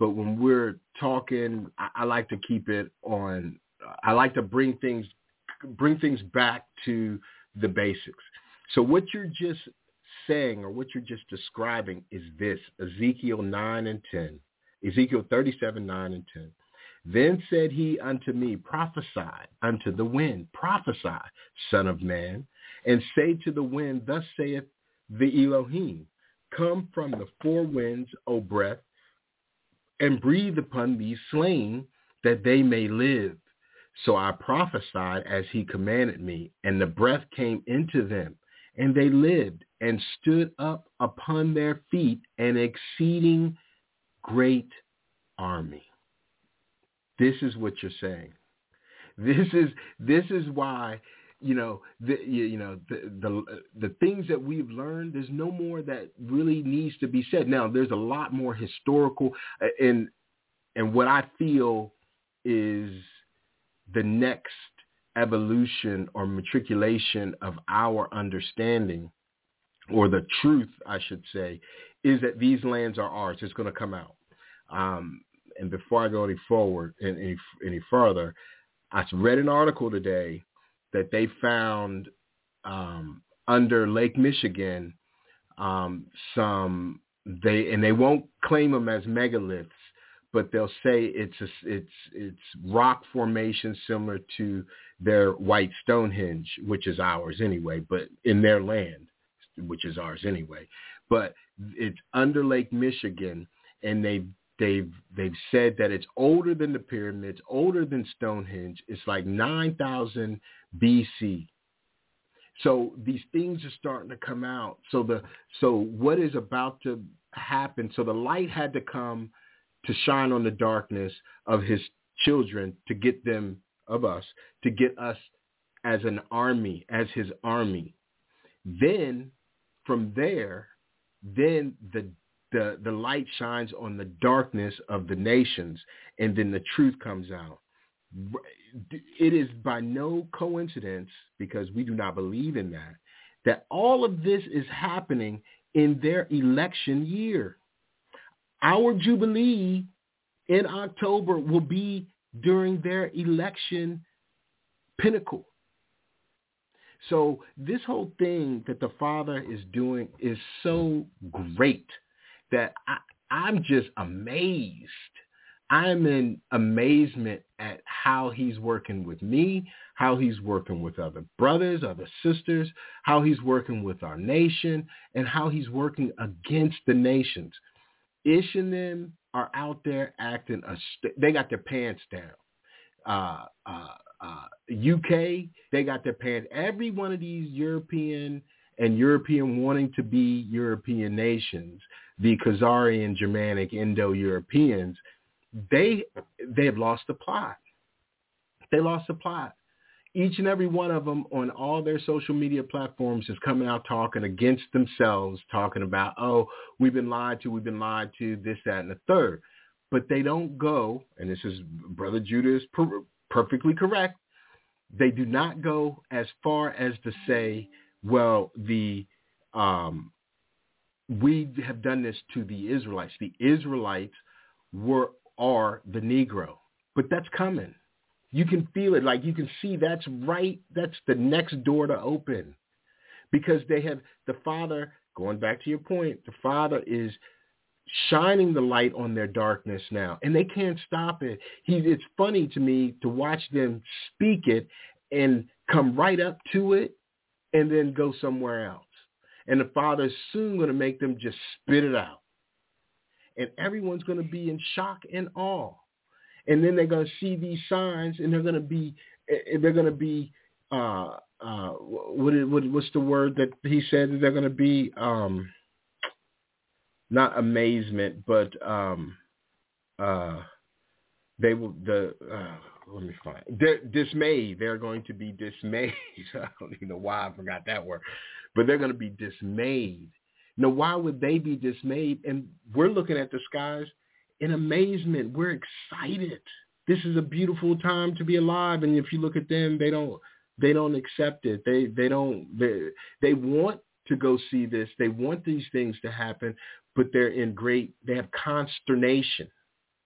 but when we're talking, I, I like to keep it on. I like to bring things bring things back to the basics. So what you're just saying, or what you're just describing, is this: Ezekiel nine and ten, Ezekiel thirty-seven, nine and ten. Then said he unto me, prophesy unto the wind, prophesy, son of man, and say to the wind, thus saith the Elohim, come from the four winds, O breath, and breathe upon these slain, that they may live. So I prophesied as he commanded me, and the breath came into them, and they lived, and stood up upon their feet, an exceeding great army. This is what you're saying. This is this is why, you know, the, you, you know, the, the the things that we've learned. There's no more that really needs to be said. Now, there's a lot more historical, and and what I feel is the next evolution or matriculation of our understanding, or the truth, I should say, is that these lands are ours. It's going to come out. Um, And before I go any forward, any, any further, I read an article today that they found um, under Lake Michigan um, some they and they won't claim them as megaliths, but they'll say it's a, it's it's rock formation similar to their white Stonehenge, which is ours anyway, but in their land, which is ours anyway. But it's under Lake Michigan, and they. They've they've said that it's older than the pyramids, older than Stonehenge. It's like nine thousand B C. So these things are starting to come out. So the so what is about to happen? So the light had to come to shine on the darkness of his children, to get them, of us, to get us as an army, as his army. Then from there, then the The, the light shines on the darkness of the nations, and then the truth comes out. It is by no coincidence, because we do not believe in that, that all of this is happening in their election year. Our Jubilee in October will be during their election pinnacle. So this whole thing that the Father is doing is so great that I, I'm just amazed. I'm in amazement at how he's working with me, how he's working with other brothers, other sisters, how he's working with our nation, and how he's working against the nations. Ish and them are out there acting, a st- they got their pants down. Uh, uh, uh, U K, they got their pants. Every one of these European and European wanting to be European nations, the Khazarian, Germanic, Indo-Europeans, they they have lost the plot. They lost the plot. Each and every one of them on all their social media platforms is coming out talking against themselves, talking about, oh, we've been lied to, we've been lied to, this, that, and the third. But they don't go, and this is, Brother Judah is per- perfectly correct, they do not go as far as to say, well, the um, we have done this to the Israelites. The Israelites were are the Negro, but that's coming. You can feel it, like you can see that's right. That's the next door to open, because they have the Father. Going back to your point, the Father is shining the light on their darkness now, and they can't stop it. He, it's funny to me to watch them speak it and come right up to it, and then go somewhere else. And the Father is soon going to make them just spit it out. And everyone's going to be in shock and awe. And then they're going to see these signs, and they're going to be, they're going to be, uh, uh, what, what, what's the word that he said? They're going to be, um, not amazement, but um, uh, they will, the, uh, let me find, they're dismayed. They're going to be dismayed. I don't even know why I forgot that word, but they're going to be dismayed. Now, why would they be dismayed? And we're looking at the skies in amazement. We're excited. This is a beautiful time to be alive. And if you look at them, they don't, they don't accept it. They, they don't, they, they want to go see this. They want these things to happen, but they're in great, they have consternation.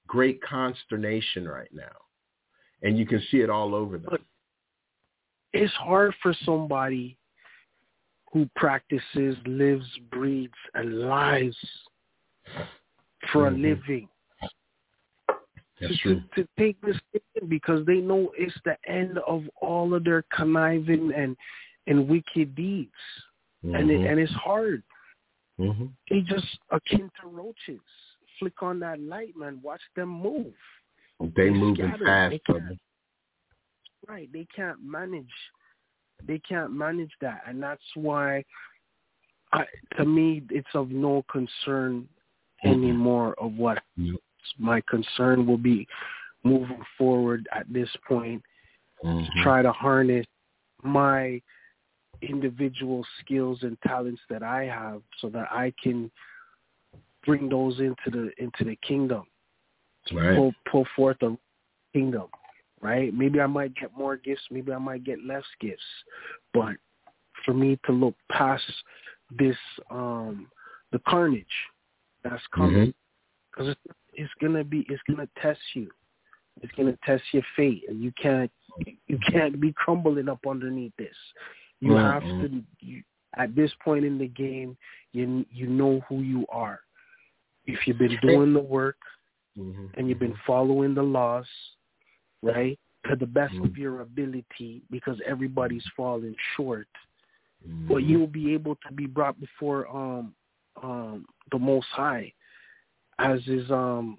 great consternation right now. And you can see it all over them. But it's hard for somebody who practices, lives, breathes, and lives for mm-hmm. a living That's to, true. to, to take this in, because they know it's the end of all of their conniving and, and wicked deeds. Mm-hmm. And, it, and it's hard. Mm-hmm. They just akin to roaches. Flick on that light, man. Watch them move. They moving fast. They can't, right. They can't manage. They can't manage that. And that's why, I, to me, it's of no concern mm-hmm. anymore of what mm-hmm. my concern will be moving forward at this point mm-hmm. to try to harness my individual skills and talents that I have so that I can bring those into the into the kingdom, to right. pull, pull forth a kingdom, right? Maybe I might get more gifts, maybe I might get less gifts, but for me to look past this, um, the carnage that's coming, because mm-hmm. it's, it's gonna be, it's gonna test you, it's gonna test your fate, and you can't, you can't be crumbling up underneath this. You mm-hmm. have to, you, at this point in the game, you you know who you are. If you've been doing the work mm-hmm. and you've been following the laws, right, to the best mm-hmm. of your ability, because everybody's falling short, mm-hmm. but you'll be able to be brought before um um the Most High as his um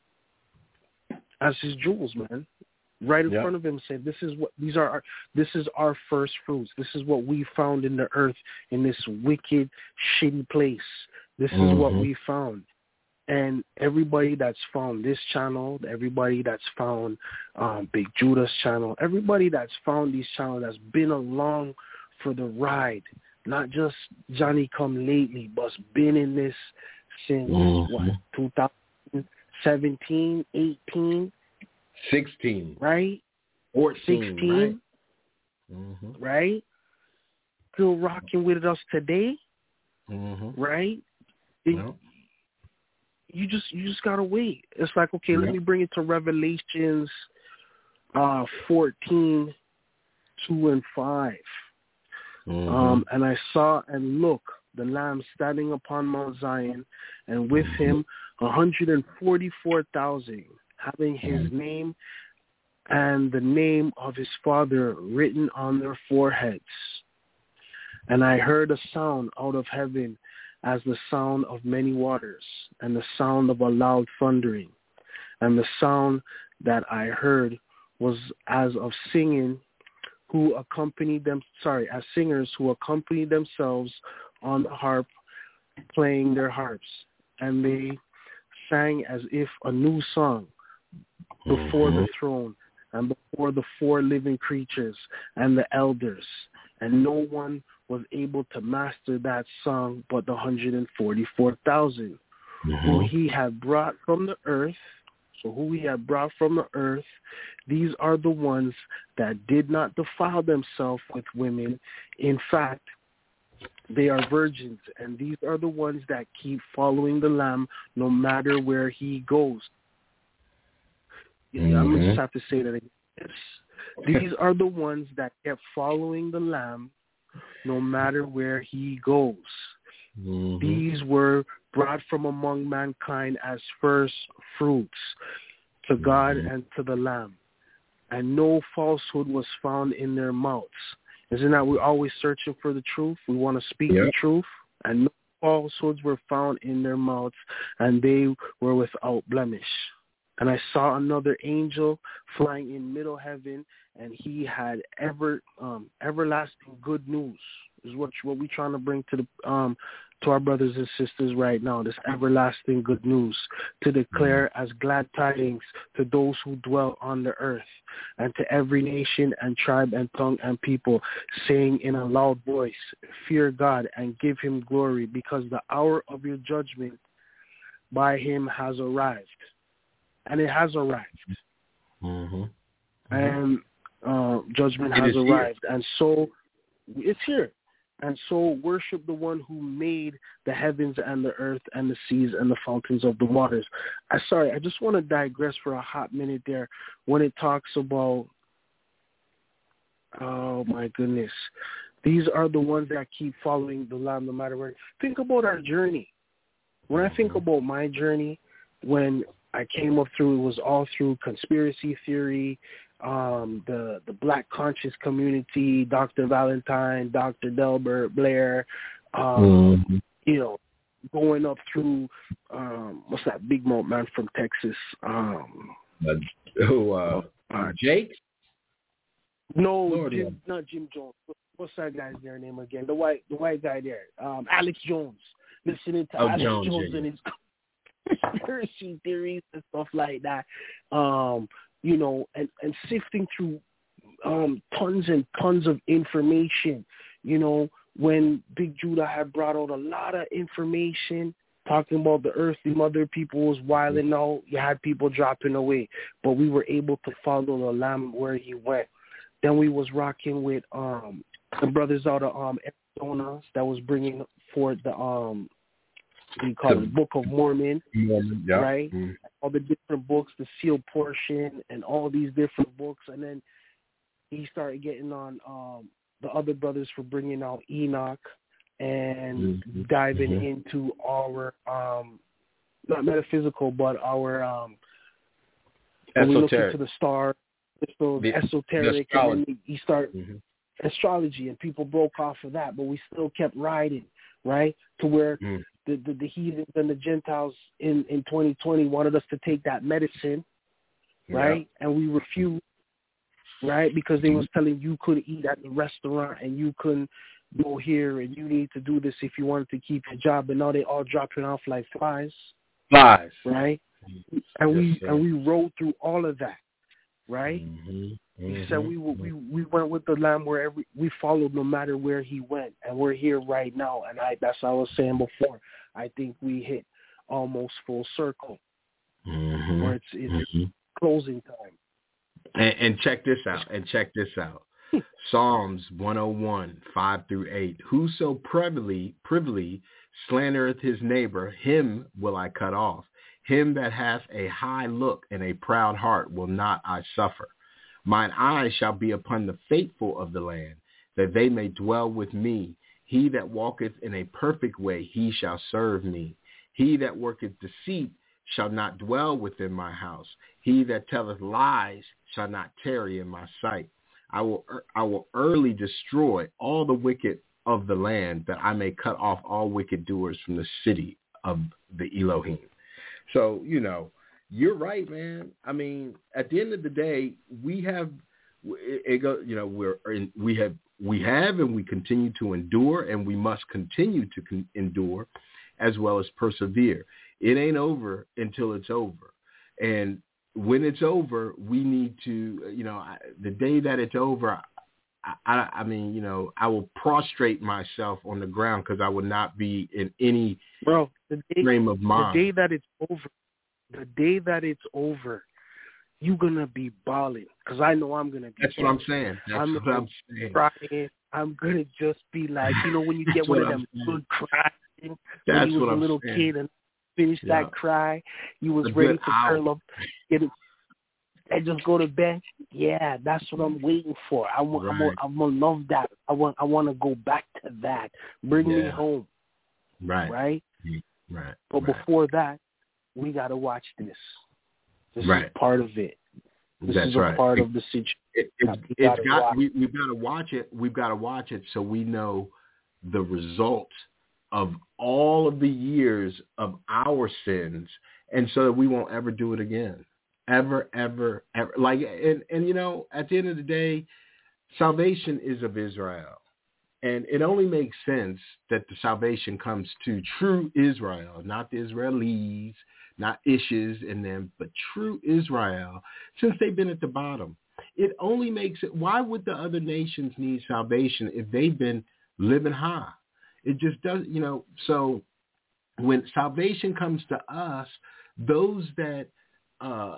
as his jewels, man. Right in yep. front of him, said, "This is what these are. Our, this is our first fruits. This is what we found in the earth, in this wicked, shitty place. This mm-hmm. is what we found." And everybody that's found this channel, everybody that's found um, Big Judah's channel, everybody that's found these channels that's been along for the ride, not just Johnny come lately, but's been in this since mm-hmm. what, two thousand seventeen, eighteen sixteen, right? fourteen, sixteen, right? Mm-hmm. Right? Still rocking with us today, mm-hmm. right? It, well. You just you just gotta wait. It's like, okay, yeah. let me bring it to Revelations uh, fourteen, two and five. Mm-hmm. Um, and I saw and look, the Lamb standing upon Mount Zion, and with mm-hmm. him one hundred forty-four thousand, having his mm-hmm. name and the name of his Father written on their foreheads. And I heard a sound out of heaven as the sound of many waters, and the sound of a loud thundering. And the sound that I heard was as of singing who accompanied them, sorry, as singers who accompanied themselves on the harp, playing their harps. And they sang as if a new song before mm-hmm. the throne and before the four living creatures and the elders. And no one was able to master that song but the one hundred forty-four thousand mm-hmm. who he had brought from the earth. So who he had brought from the earth, these are the ones that did not defile themselves with women. In fact, they are virgins, and these are the ones that keep following the Lamb no matter where he goes. Mm-hmm. I'm going to just have to say that again. These are the ones that kept following the Lamb no matter where he goes. Mm-hmm. These were brought from among mankind as first fruits to God mm-hmm. and to the Lamb. And no falsehood was found in their mouths. Isn't that we're always searching for the truth? We want to speak yep. the truth. And no falsehoods were found in their mouths, and they were without blemish. And I saw another angel flying in middle heaven, and he had ever um, everlasting good news. Is what what we trying to bring to the um, to our brothers and sisters right now. This everlasting good news to declare as glad tidings to those who dwell on the earth, and to every nation and tribe and tongue and people, saying in a loud voice, "Fear God and give Him glory, because the hour of your judgment by Him has arrived." And it has arrived. Mm-hmm. And uh, judgment it has arrived. Here. And so it's here. And so worship the one who made the heavens and the earth and the seas and the fountains of the waters. I sorry, I just want to digress for a hot minute there when it talks about, oh my goodness, these are the ones that keep following the Lamb no matter where. Think about our journey. When I think about my journey, when I came up through, it was all through conspiracy theory, um, the the Black conscious community, Doctor Valentine, Doctor Delbert Blair, um, mm-hmm. you know, going up through, um, what's that big mouth man from Texas? Um, uh, who, uh, uh, Jake? No, Jim, not Jim Jones. What's that guy's their name again? The white, the white guy there, um, Alex Jones. Listening to oh, Alex Jones, Jones yeah. and his conspiracy theories and stuff like that. Um, you know, and, and sifting through um, tons and tons of information. You know, when Big Judah had brought out a lot of information talking about the earthly mother, people was wilding out. You had people dropping away, but we were able to follow the Lamb where he went. Then we was rocking with um, the brothers out of um, Arizona that was bringing forth the um, what do you call the, it, Book of Mormon, Mormon yeah. right? Mm-hmm. All the different books, the sealed portion, and all these different books. And then he started getting on um, the other brothers for bringing out Enoch and mm-hmm. diving mm-hmm. into our um, not metaphysical, but our um, when we look into the stars. So the, esoteric, the and then he started mm-hmm. astrology, and people broke off of that, but we still kept riding, right? To where mm. the, the, the heathens and the Gentiles in, in twenty twenty wanted us to take that medicine, right? Yeah. And we refused, right? Because they was telling you couldn't eat at the restaurant and you couldn't go here and you need to do this if you wanted to keep your job, and now they all dropping off like flies. Flies. Right? Mm-hmm. And yes, we sir. and we rode through all of that. Right? Mm-hmm, mm-hmm, he said we we we went with the Lamb wherever we followed, no matter where he went, and we're here right now. And I that's what I was saying before. I think we hit almost full circle, mm-hmm, where it's, it's mm-hmm. closing time. And, and check this out. And check this out. Psalms one oh one, five through eight. Whoso privily privily slandereth his neighbor, him will I cut off. Him that hath a high look and a proud heart will not I suffer. Mine eyes shall be upon the faithful of the land, that they may dwell with me. He that walketh in a perfect way, he shall serve me. He that worketh deceit shall not dwell within my house. He that telleth lies shall not tarry in my sight. I will I will early destroy all the wicked of the land, that I may cut off all wicked doers from the city of the Elohim. So, you know, you're right, man. I mean, at the end of the day, we have, it, it go, you know, we're in, we have, we have, and we continue to endure, and we must continue to con- endure, as well as persevere. It ain't over until it's over, and when it's over, we need to, you know, I, the day that it's over, I, I, I mean, you know, I will prostrate myself on the ground because I would not be in any Bro, the day, frame of mind. The day that it's over, the day that it's over, you're going to be balling because I know I'm going to be. That's what I'm saying. That's I'm what I'm saying. Crying. I'm going to just be like, you know, when you get one of them good cries when That's you was what a I'm little saying. kid and finished yeah. that cry, you was a ready to hour. curl up, get it, and just go to bed. Yeah, that's what I'm waiting for. I want, right. I'm, gonna, I'm gonna love that. I want, I want to go back to that. Bring yeah. me home. Right. Right. Right. But right. before that, we gotta watch this. This right. is part of it. This That's is a right. part it, of the situation. It, it, we it's got. We, we've got to watch it. We've got to watch it so we know the result of all of the years of our sins, and so that we won't ever do it again. Ever, ever, ever. Like, and, and, you know, at the end of the day, salvation is of Israel. And it only makes sense that the salvation comes to true Israel, not the Israelis, not Ishes in them, but true Israel, since they've been at the bottom. It only makes it, why would the other nations need salvation if they've been living high? It just does, you know, so when salvation comes to us, those that uh,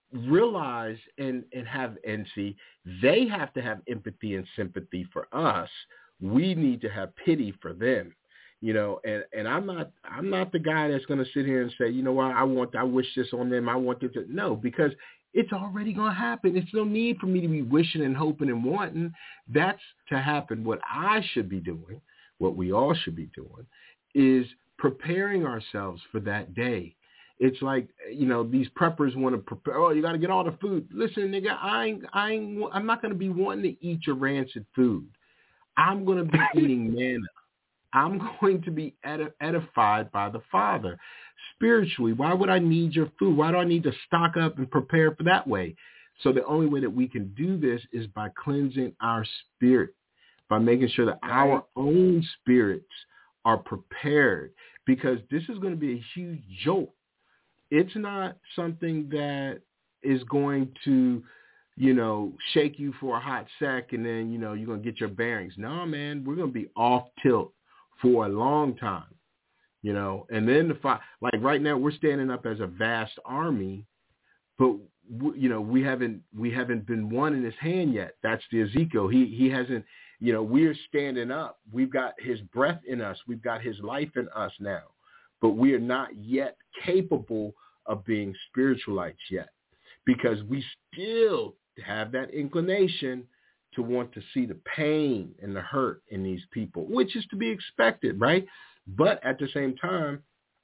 realize and, and have, and see, they have to have empathy and sympathy for us we need to have pity for them. You know, and, and I'm not I'm not the guy that's going to sit here and say, you know what, I want I wish this on them. I want this to no, because it's already going to happen. It's no need for me to be wishing and hoping and wanting. That's to happen. What I should be doing, what we all should be doing, is preparing ourselves for that day. It's like, you know, these preppers want to prepare. Oh, you got to get all the food. Listen, nigga, I ain't, I ain't, I'm not going to be wanting to eat your rancid food. I'm going to be eating manna. I'm going to be edified by the Father spiritually. Why would I need your food? Why do I need to stock up and prepare for that way? So the only way that we can do this is by cleansing our spirit, by making sure that our own spirits are prepared, because this is going to be a huge jolt. It's not something that is going to, you know, shake you for a hot sec and then, you know, you're going to get your bearings. No, man, we're going to be off tilt for a long time, you know, and then the fight, like right now we're standing up as a vast army, but w- you know, we haven't, we haven't been one in his hand yet. That's the Ezekiel. He, he hasn't, you know, we're standing up. We've got his breath in us. We've got his life in us now, but we are not yet capable of being spiritualites yet, because we still have that inclination to want to see the pain and the hurt in these people, which is to be expected, right? But at the same time,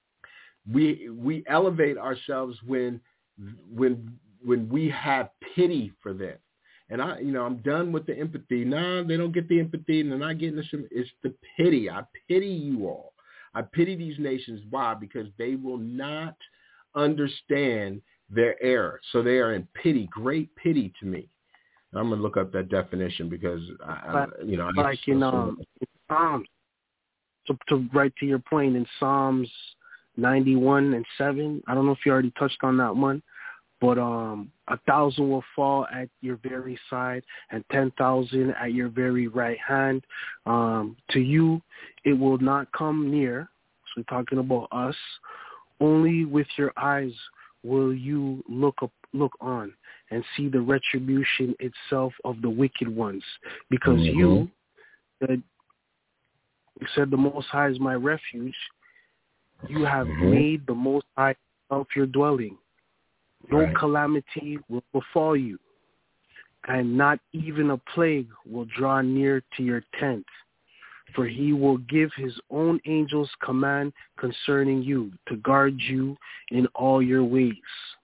we we elevate ourselves when when when we have pity for them. And I, you know, I'm done with the empathy. No, they don't get the empathy, and they're not getting this. It's the pity. I pity you all. I pity these nations. Why? Because they will not understand their error. So they are in pity, great pity to me. I'm gonna look up that definition because I, I you know, like I, in um in Psalms. To, to right to your point, in Psalms ninety-one and seven, I don't know if you already touched on that one, but um, a thousand will fall at your very side and ten thousand at your very right hand. Um, to you, it will not come near. So we're talking about us. Only with your eyes will you look up, look on and see the retribution itself of the wicked ones, because mm-hmm. you said, you said the Most High is my refuge. You have mm-hmm. made the Most High of your dwelling. No right. calamity will befall you, and not even a plague will draw near to your tent. For he will give his own angels command concerning you to guard you in all your ways.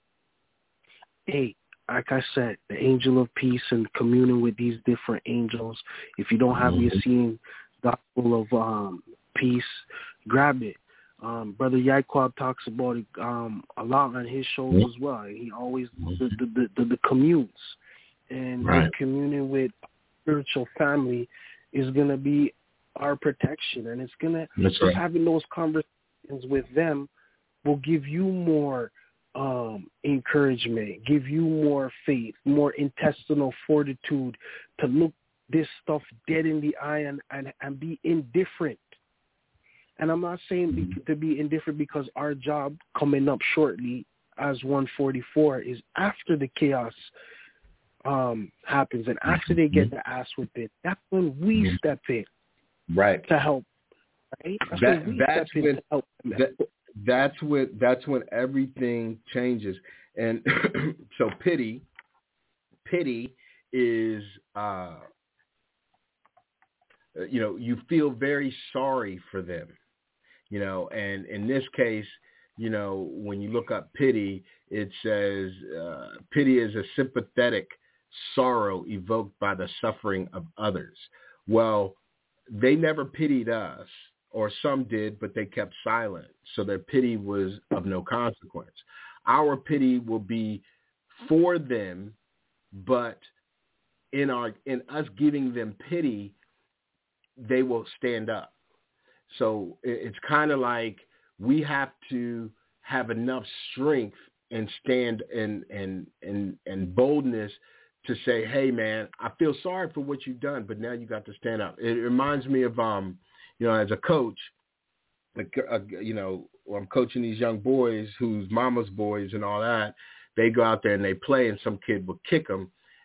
Eight. Like I said, the angel of peace and communing with these different angels. If you don't have mm-hmm. your seeing gospel of um, peace, grab it. Um, Brother Yaquab talks about it um, a lot on his shows mm-hmm. as well. He always the the, the, the communes, and right. this communing with spiritual family is going to be our protection, and it's going to just right. having those conversations with them will give you more Um, encouragement, give you more faith, more intestinal fortitude to look this stuff dead in the eye and, and, and be indifferent. And I'm not saying be, to be indifferent, because our job coming up shortly as one forty-four is after the chaos um, happens and after they get the ass whipped. That's when we step in, right, to help. Right? That's that, when we that's step in when, to help them. That, That's when that's when everything changes. And so pity, pity is, uh, you know, you feel very sorry for them, you know. And in this case, you know, when you look up pity, it says uh, pity is a sympathetic sorrow evoked by the suffering of others. Well, they never pitied us. Or some did, but they kept silent. So their pity was of no consequence. Our pity will be for them, but in our in us giving them pity, they will stand up. So it's kind of like we have to have enough strength and stand and and and and boldness to say, hey man, I feel sorry for what you've done, but now you got to stand up. It reminds me of um you know, as a coach, like, uh, you know, I'm coaching these young boys whose mama's boys and all that. They go out there and they play, and some kid will kick them,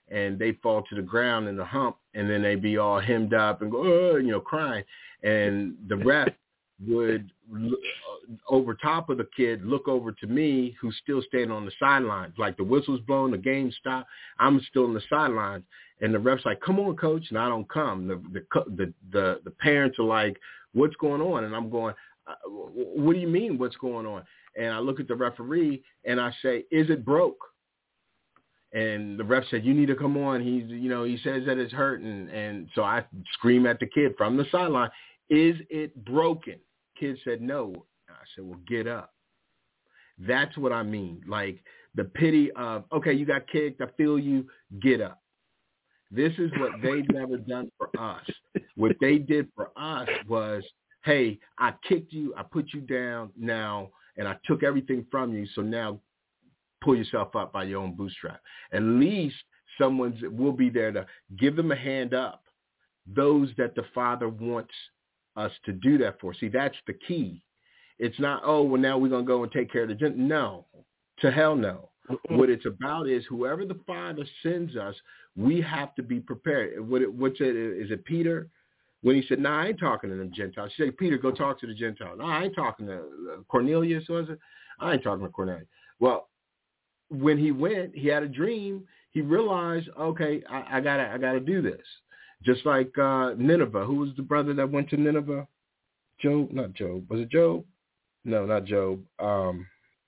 and they fall to the ground in the hump, and then they be all hemmed up and go, oh, you know, crying. And the ref would, over top of the kid, look over to me, who's still standing on the sidelines. Like the whistle's blown, the game stopped. I'm still on the sidelines. And the ref's like, come on, coach. And I don't come. The the the the, the parents are like, what's going on? And I'm going, what do you mean what's going on? And I look at the referee and I say, is it broke? And the ref said, you need to come on. He's, you know, he says that it's hurting. And so I scream at the kid from the sideline, is it broken? Kid said, no. I said, well, get up. That's what I mean. Like the pity of, okay, you got kicked. I feel you. Get up. This is what they've never done for us. What they did for us was, hey, I kicked you. I put you down now, and I took everything from you. So now pull yourself up by your own bootstrap. At least someone will be there to give them a hand up. Those that the Father wants us to do that for. See, that's the key. It's not, oh, well, now we're going to go and take care of the gen. No, to hell no. What it's about is whoever the Father sends us, we have to be prepared. What it, what's it? Is it Peter? When he said, no, nah, I ain't talking to them Gentiles. She said, Peter, go talk to the Gentiles. No, I ain't talking to Cornelius, was it? I ain't talking to Cornelius. Well, when he went, he had a dream. He realized, okay, I, I gotta, I gotta do this. Just like uh, Nineveh. Who was the brother that went to Nineveh? Job? Not Job. Was it Job? No, not Job. Um,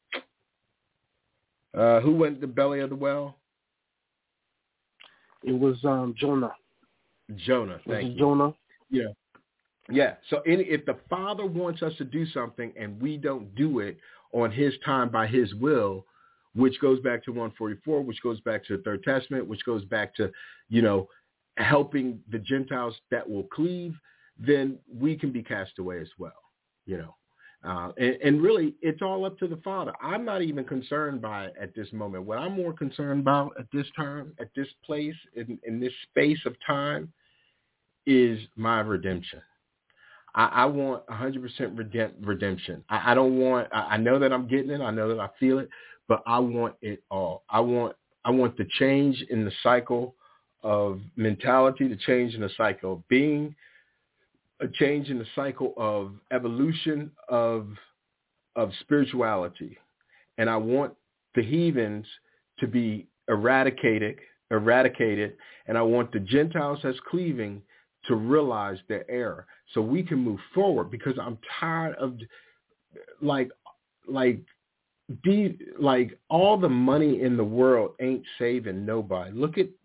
uh, who went to the belly of the well? It was um, Jonah. Jonah. Thank was it you. Jonah? Yeah. Yeah. So in, if the Father wants us to do something and we don't do it on his time by his will, which goes back to one forty-four, which goes back to the Third Testament, which goes back to, you know, helping the Gentiles that will cleave, then we can be cast away as well, you know. Uh, and, and really, it's all up to the Father. I'm not even concerned by it at this moment. What I'm more concerned about at this time, at this place, in, in this space of time, is my redemption. I, I want one hundred percent redemp- redemption. I, I don't want, I, I know that I'm getting it. I know that I feel it, but I want it all. I want, I want the change in the cycle of mentality, the change in the cycle of being, a change in the cycle of evolution of, of spirituality. And I want the heathens to be eradicated, eradicated, and I want the Gentiles that's cleaving to realize their error so we can move forward, because I'm tired of like, like, de- like all the money in the world ain't saving nobody. Look at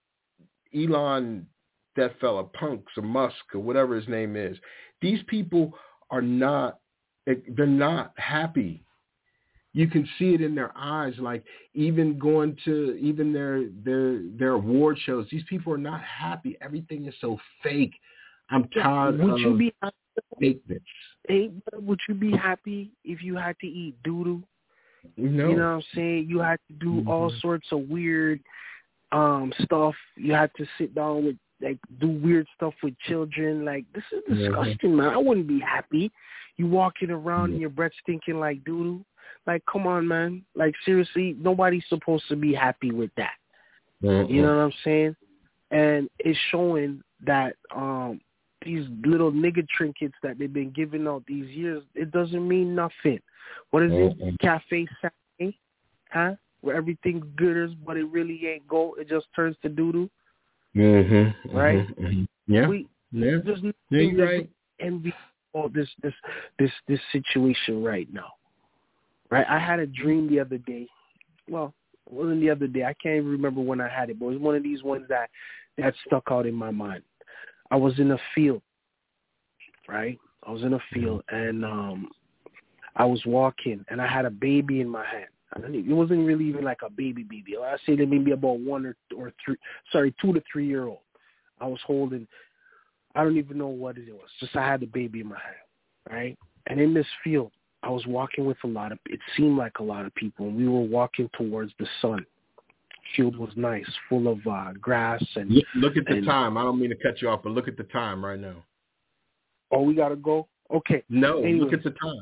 Elon, that fella, Punks or Musk or whatever his name is. These people are not, they're not happy. You can see it in their eyes. Like even going to even their their their award shows, these people are not happy. Everything is so fake. I'm tired would of you be fakeness. Hey, would you be happy if you had to eat doo-doo? No. You know what I'm saying? You had to do mm-hmm. all sorts of weird um, stuff. You had to sit down with, like, do weird stuff with children. Like, this is disgusting, mm-hmm. man. I wouldn't be happy. You walking around mm-hmm. and your breath stinking like doo-doo. Like, come on, man. Like, seriously, nobody's supposed to be happy with that. Mm-hmm. You know what I'm saying? And it's showing that um, these little nigga trinkets that they've been giving out these years, it doesn't mean nothing. What is mm-hmm. it? Cafe Saturday? Huh? Where everything glitters, but it really ain't gold. It just turns to doo-doo. Mm-hmm. Right? Mm-hmm. Yeah. We, yeah. There's nothing yeah, you're right. envy all this, this, this, this situation right now. Right? I had a dream the other day. Well, it wasn't the other day. I can't even remember when I had it, but it was one of these ones that, that stuck out in my mind. I was in a field, right? I was in a field, and um, I was walking, and I had a baby in my hand. I mean, it wasn't really even like a baby baby. I say that maybe about one or, or three, sorry, two to three year old. I was holding, I don't even know what it was. Just I had the baby in my hand, right? And in this field, I was walking with a lot of, it seemed like a lot of people, and we were walking towards the sun. Field was nice, full of uh, grass. And look, look at the and, time. I don't mean to cut you off, but look at the time right now. Oh, we got to go? Okay. No, anyway, look at the time.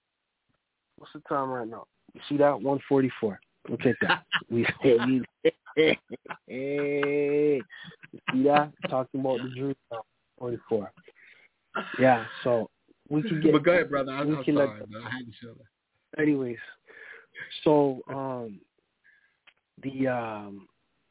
What's the time right now? You see that? one forty-four. We'll take that. we, we, Hey, see that? Talking about the dream now. forty-four. Yeah, so we can get. But go ahead, brother. I'm, we I'm can sorry. let, No, I had to show that. Anyways, so um, the um,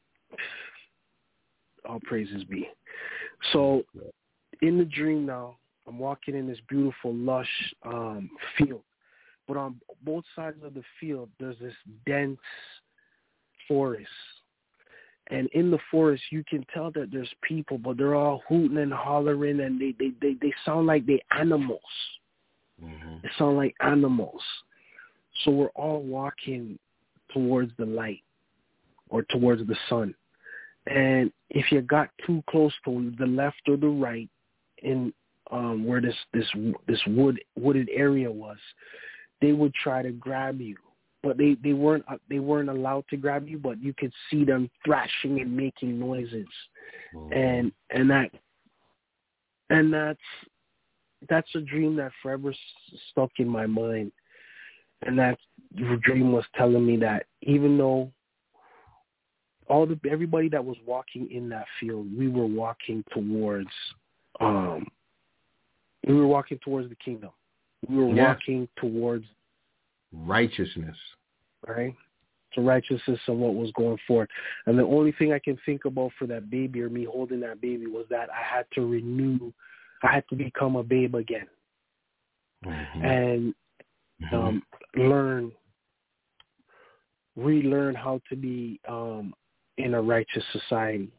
all praises be. So in the dream now, I'm walking in this beautiful, lush um, field, but on both sides of the field, there's this dense forest. And in the forest, you can tell that there's people, but they're all hooting and hollering, and they, they, they, they sound like they animals. Mm-hmm. They sound like animals. So we're all walking towards the light or towards the sun. And if you got too close to the left or the right in um, where this, this, this wood wooded area was, they would try to grab you. But they, they weren't they weren't allowed to grab you, but you could see them thrashing and making noises, mm-hmm. and and that and that's that's a dream that forever stuck in my mind, and that dream was telling me that even though all the everybody that was walking in that field, we were walking towards um we were walking towards the kingdom. We were yeah. walking towards righteousness, right? To righteousness and what was going forth. And the only thing I can think about for that baby or me holding that baby was that I had to renew, I had to become a babe again, mm-hmm. and um, mm-hmm. learn, relearn how to be um, in a righteous society.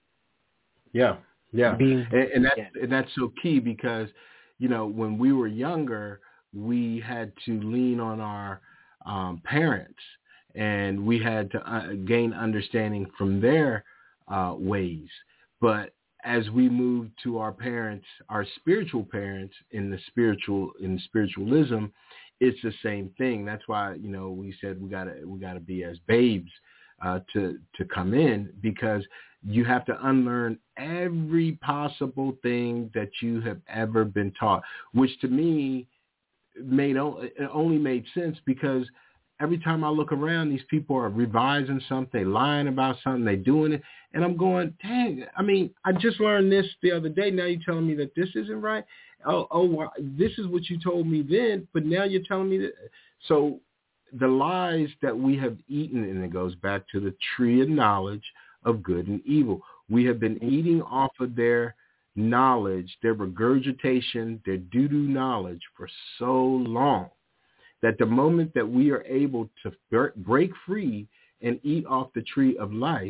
Yeah, yeah, Being, and, and that's and that's so key because, you know, when we were younger, we had to lean on our um, parents, and we had to uh, gain understanding from their uh, ways. But as we moved to our parents, our spiritual parents in the spiritual in spiritualism, it's the same thing. That's why, you know, we said we gotta we gotta be as babes uh, to to come in, because you have to unlearn every possible thing that you have ever been taught, which to me made it only made sense because every time I look around, these people are revising something, they lying about something, they doing it, and I'm going, dang, I mean, I just learned this the other day. Now you're telling me that this isn't right. Oh, oh, well, this is what you told me then, but now you're telling me that. So the lies that we have eaten, and it goes back to the tree of knowledge of good and evil. We have been eating off of their knowledge, their regurgitation, their doo-doo knowledge for so long that the moment that we are able to break free and eat off the tree of life,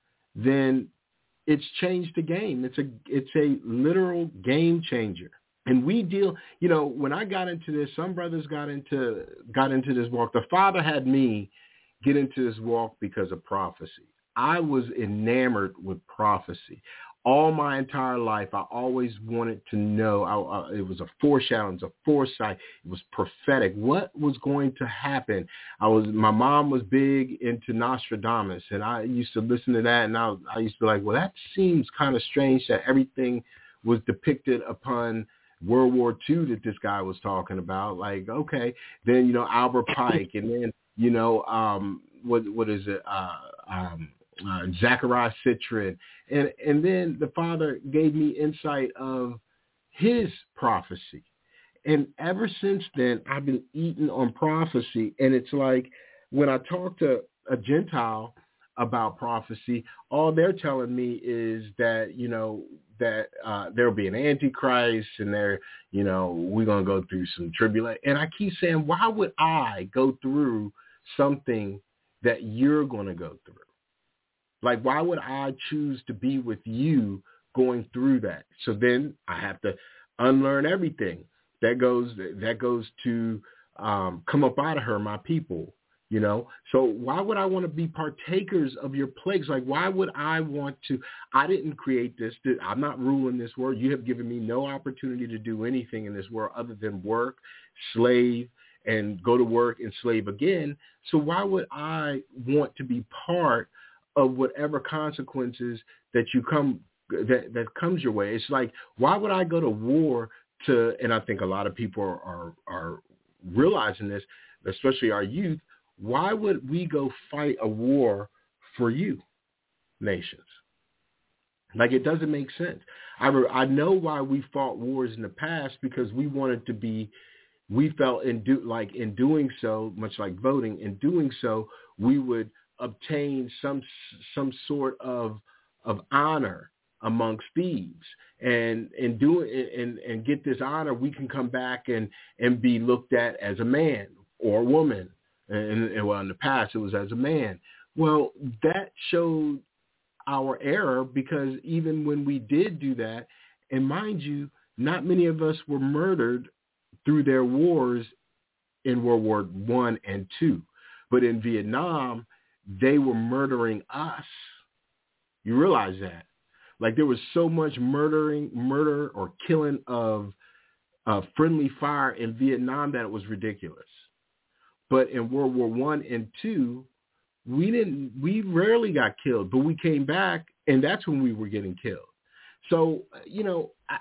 then it's changed the game. It's a it's a literal game changer. And we deal, you know, when I got into this, some brothers got into got into this walk. The Father had me get into this walk because of prophecy. I was enamored with prophecy. All my entire life, I always wanted to know. I, I, it was a foreshadowing, it was a foresight. It was prophetic. What was going to happen? I was. My mom was big into Nostradamus, and I used to listen to that, and I, I used to be like, well, that seems kind of strange that everything was depicted upon World War Two that this guy was talking about. Like, okay, then, you know, Albert Pike, and then, you know, um, what what is it? Uh, um, Uh, Zachariah Citrin, and and then the Father gave me insight of his prophecy, and ever since then I've been eating on prophecy. And it's like when I talk to a Gentile about prophecy, all they're telling me is that, you know, that uh, there'll be an antichrist, and they're, you know, we're gonna go through some tribulation. And I keep saying, why would I go through something that you're gonna go through? Like, why would I choose to be with you going through that? So then I have to unlearn everything that goes that goes to um, come up out of her, my people, you know. So why would I want to be partakers of your plagues? Like, why would I want to? I didn't create this. I'm not ruling this world. You have given me no opportunity to do anything in this world other than work, slave, and go to work and slave again. So why would I want to be part of whatever consequences that you come that, that comes your way? It's like, why would I go to war to, and I think a lot of people are, are are realizing this, especially our youth, why would we go fight a war for you? nations. Like, it doesn't make sense. I, re- I know why we fought wars in the past, because we wanted to be, we felt in do, like in doing so, much like voting, in doing so, we would obtain some some sort of of honor amongst thieves, and and do and and get this honor, we can come back and and be looked at as a man or a woman, and, and well, in the past it was as a man. Well, that showed our error, because even when we did do that, and mind you, not many of us were murdered through their wars in World War One and Two, but in Vietnam, they were murdering us. You realize that? Like, there was so much murdering, murder or killing of uh, friendly fire in Vietnam that it was ridiculous. But in World War One and Two, we didn't. We rarely got killed, but we came back, and that's when we were getting killed. So, you know, I,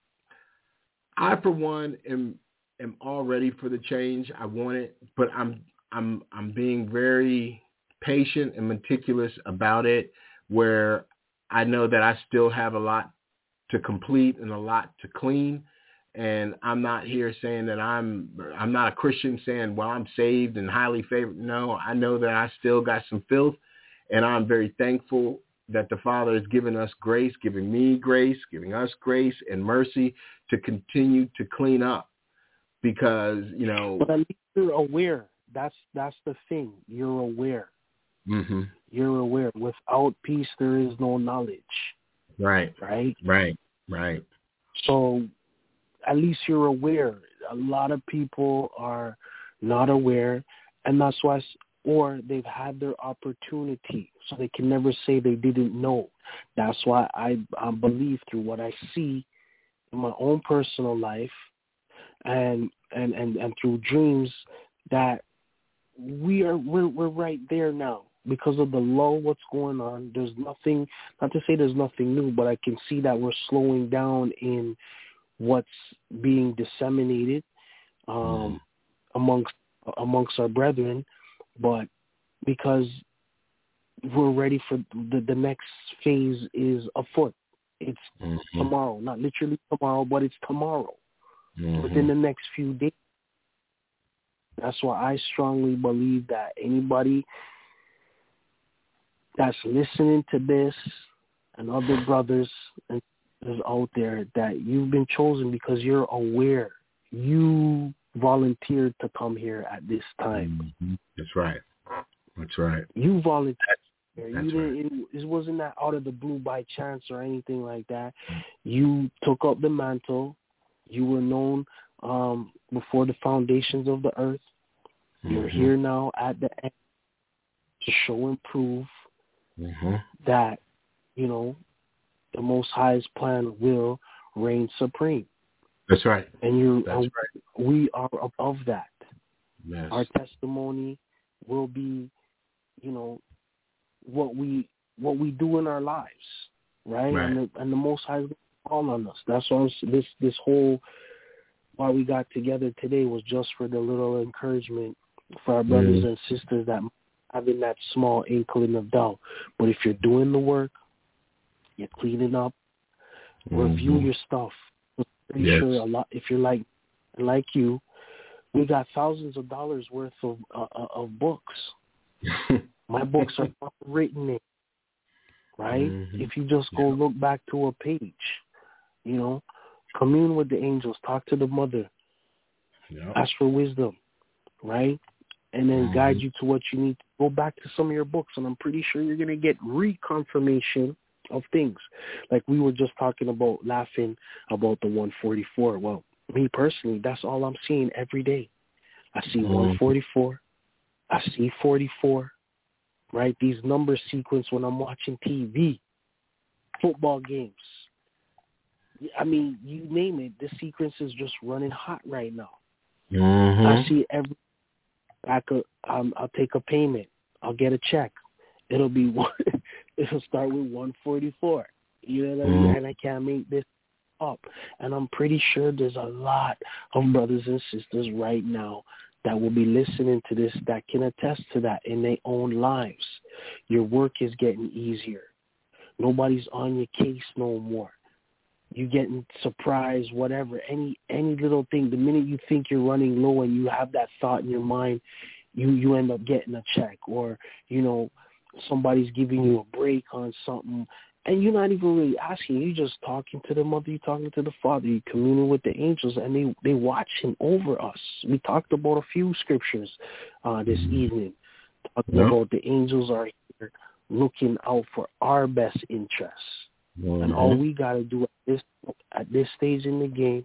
I for one am am all ready for the change. I want it, but I'm I'm I'm being very patient and meticulous about it, where I know that I still have a lot to complete and a lot to clean. And I'm not here saying that I'm, I'm not a Christian saying, well, I'm saved and highly favored. No, I know that I still got some filth, and I'm very thankful that the Father has given us grace, giving me grace, giving us grace and mercy to continue to clean up, because, you know. But at least you're aware. That's, that's the thing. You're aware. Mm-hmm. You're aware. Without peace, there is no knowledge. Right. Right? Right. Right. So at least you're aware. A lot of people are not aware, and that's why, or they've had their opportunity, so they can never say they didn't know. That's why I, I believe, through what I see in my own personal life and and, and, and through dreams, that we are we're we're right there now. Because of the lull, what's going on, there's nothing, not to say there's nothing new, but I can see that we're slowing down in what's being disseminated um, mm. amongst amongst our brethren, but because we're ready for the, the next phase is afoot. It's mm-hmm. tomorrow, not literally tomorrow, but it's tomorrow, mm-hmm. within the next few days. That's why I strongly believe that anybody that's listening to this and other brothers and sisters out there, that you've been chosen because you're aware. You volunteered to come here at this time. Mm-hmm. That's right. That's right. You volunteered. That's you right. didn't, it, it wasn't that out of the blue by chance or anything like that. You took up the mantle. You were known um, before the foundations of the earth. Mm-hmm. You're here now at the end to show and prove mm-hmm. that, you know, the Most High's plan will reign supreme. That's right. And you, That's um, right. we are above that. Yes. Our testimony will be, you know, what we what we do in our lives, right? right. And, the, and the Most High is all on us. That's why this this whole why we got together today was just for the little encouragement for our brothers mm. and sisters that having that small inkling of doubt. But if you're doing the work, you're cleaning up, mm-hmm. review your stuff. I'm pretty yes. sure a lot. If you're like like you, we got thousands of dollars worth of uh, of books. My books are not written in, right? Mm-hmm. If you just go yeah. look back to a page, you know, commune with the angels, talk to the mother, yeah. ask for wisdom, right? And then mm-hmm. guide you to what you need. Go back to some of your books, and I'm pretty sure you're going to get reconfirmation of things. Like we were just talking about, laughing about the one forty-four. Well, me personally, that's all I'm seeing every day. I see mm-hmm. one forty-four. I see forty-four. Right? These number sequence when I'm watching T V, football games. I mean, you name it, the sequence is just running hot right now. Mm-hmm. I see every, I could, um, I'll take a payment. I'll get a check. It'll be one, it'll start with one forty-four. You know what I mean? Mm-hmm. And I can't make this up. And I'm pretty sure there's a lot of brothers and sisters right now that will be listening to this that can attest to that in their own lives. Your work is getting easier. Nobody's on your case no more. You getting surprised, whatever, any any little thing. The minute you think you're running low and you have that thought in your mind, you, you end up getting a check, or, you know, somebody's giving you a break on something, and you're not even really asking. You're just talking to the mother, you're talking to the father, you're communing with the angels, and they, they watching over us. We talked about a few scriptures uh, this mm-hmm. evening, talking yeah. about the angels are here looking out for our best interests. Mm-hmm. And all we got to do at this, at this stage in the game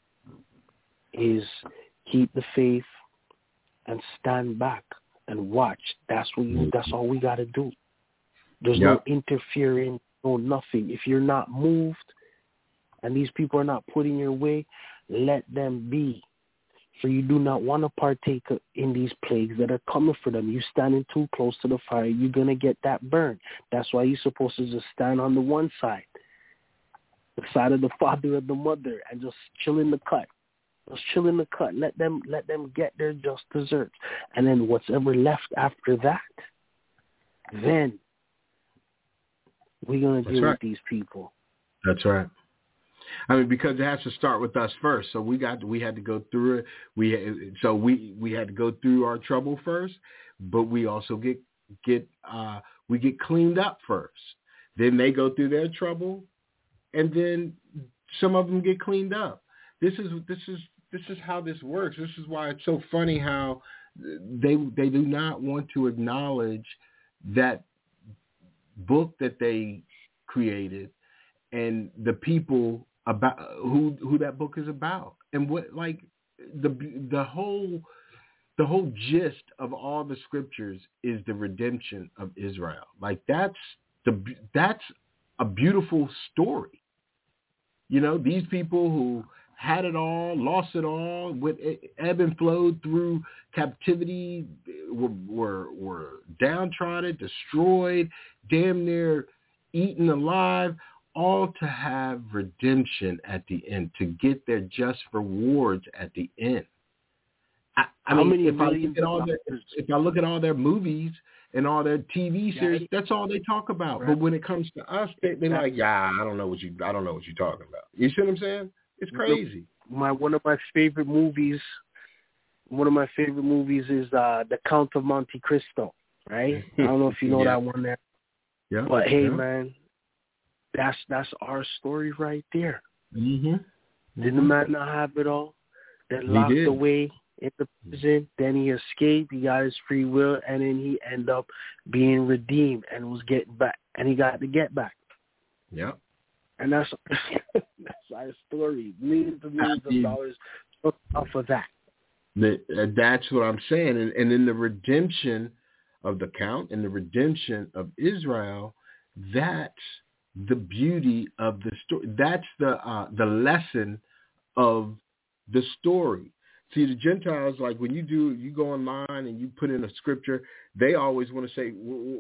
is keep the faith and stand back and watch. That's what you, that's all we got to do. There's yep. no interfering, no nothing. If you're not moved and these people are not put in your way, let them be. For you do not want to partake in these plagues that are coming for them. You standing too close to the fire, you're going to get that burn. That's why you're supposed to just stand on the one side, the side of the father or the mother, and just chill in the cut. Just chill in the cut. Let them let them get their just desserts. And then what's ever left after that, then we're going to deal right. with these people. That's right. I mean, because it has to start with us first. So we got, we had to go through it. We, so we, we had to go through our trouble first, but we also get, get, uh, we get cleaned up first. Then they go through their trouble, and then some of them get cleaned up. This is, this is, this is how this works. This is why it's so funny how they, they do not want to acknowledge that book that they created and the people about who who that book is about, and what, like, the the whole the whole gist of all the scriptures is the redemption of Israel. Like, that's the that's a beautiful story. You know, these people who had it all, lost it all, with ebb and flowed through captivity, were were, were downtrodden, destroyed, damn near eaten alive, all to have redemption at the end, to get their just rewards at the end. I, I mean, if I look at all their, if I look at all their movies and all their T V series, right. that's all they talk about. Right. But when it comes to us, they, they're like, yeah, I don't know what you, I don't know what you're talking about. You see what I'm saying? It's crazy. My one of my favorite movies, one of my favorite movies is uh, The Count of Monte Cristo. Right? I don't know if you know yeah. that one there. Yeah. But hey, yeah. man. That's that's our story right there. Mm-hmm. Mm-hmm. Didn't the man not have it all? Then locked away in the prison. Then he escaped. He got his free will, and then he ended up being redeemed and was getting back. And he got to get back. Yeah. And that's that's our story. Millions and millions of dollars off of that. That's what I'm saying. And, and in the redemption of the Count and the redemption of Israel, that's the beauty of the story. That's the uh, the lesson of the story. See, the Gentiles, like when you do, you go online and you put in a scripture, they always want to say,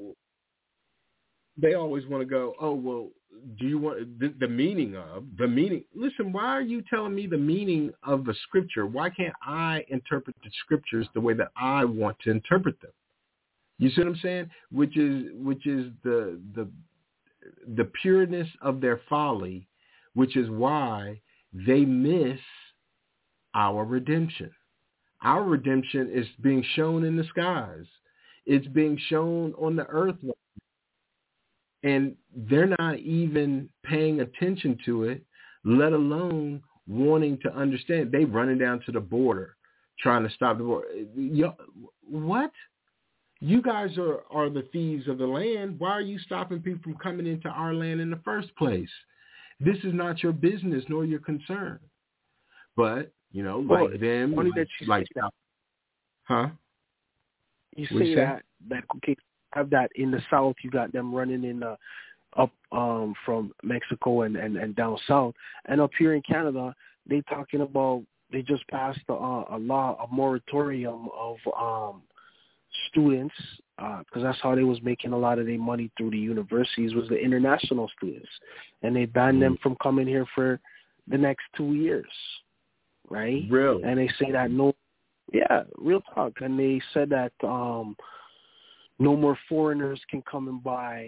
they always want to go, oh, well, do you want the, the meaning of, the meaning? Listen, why are you telling me the meaning of the scripture? Why can't I interpret the scriptures the way that I want to interpret them? You see what I'm saying? Which is, which is the, the, the pureness of their folly, which is why they miss our redemption. Our redemption is being shown in the skies. It's being shown on the earth. And they're not even paying attention to it, let alone wanting to understand. They running down to the border, trying to stop the border. What? You guys are, are the thieves of the land. Why are you stopping people from coming into our land in the first place? This is not your business nor your concern. But, you know, like well, them, like, that you like that. Huh? You say, you say that, that, okay, have that in the South, you got them running in uh, up um, from Mexico and, and, and down south. And up here in Canada, they talking about, they just passed a, a law, a moratorium of um, students, because uh, that's how they was making a lot of their money through the universities, was the international students. And they banned mm-hmm. them from coming here for the next two years, right? Really? And they say that no, yeah, real talk. And they said that um, no more foreigners can come and buy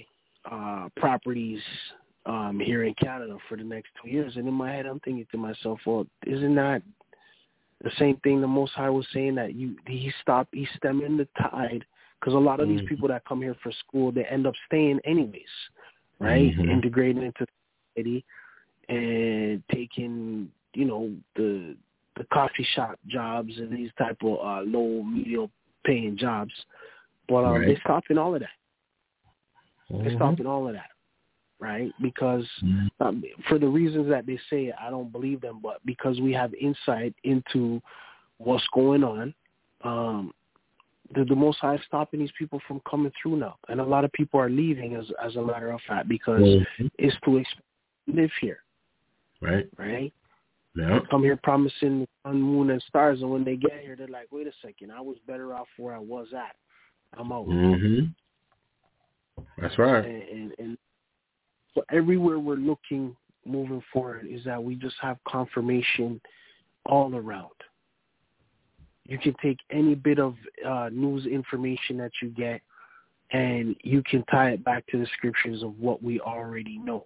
uh, properties um, here in Canada for the next two years. And in my head, I'm thinking to myself, well, isn't that the same thing the Most High was saying, that you he stopped, he's stemming the tide? Because a lot of mm-hmm. these people that come here for school, they end up staying anyways, right? Mm-hmm. Integrating into society and taking, you know, the the coffee shop jobs and these type of uh, low, medium paying jobs. But um, right. they're stopping all of that. Mm-hmm. They're stopping all of that, right? Because mm-hmm. um, for the reasons that they say, I don't believe them, but because we have insight into what's going on, um, the, the Most High is stopping these people from coming through now. And a lot of people are leaving, as as a matter of fact, because mm-hmm. it's too expensive to live here. Right. Right? Yeah. They come here promising the sun, moon, and stars, and when they get here, they're like, wait a second, I was better off where I was at. I'm out. Mm-hmm. That's right. And, and, and so everywhere we're looking moving forward is that we just have confirmation all around. You can take any bit of uh, news information that you get, and you can tie it back to the scriptures of what we already know.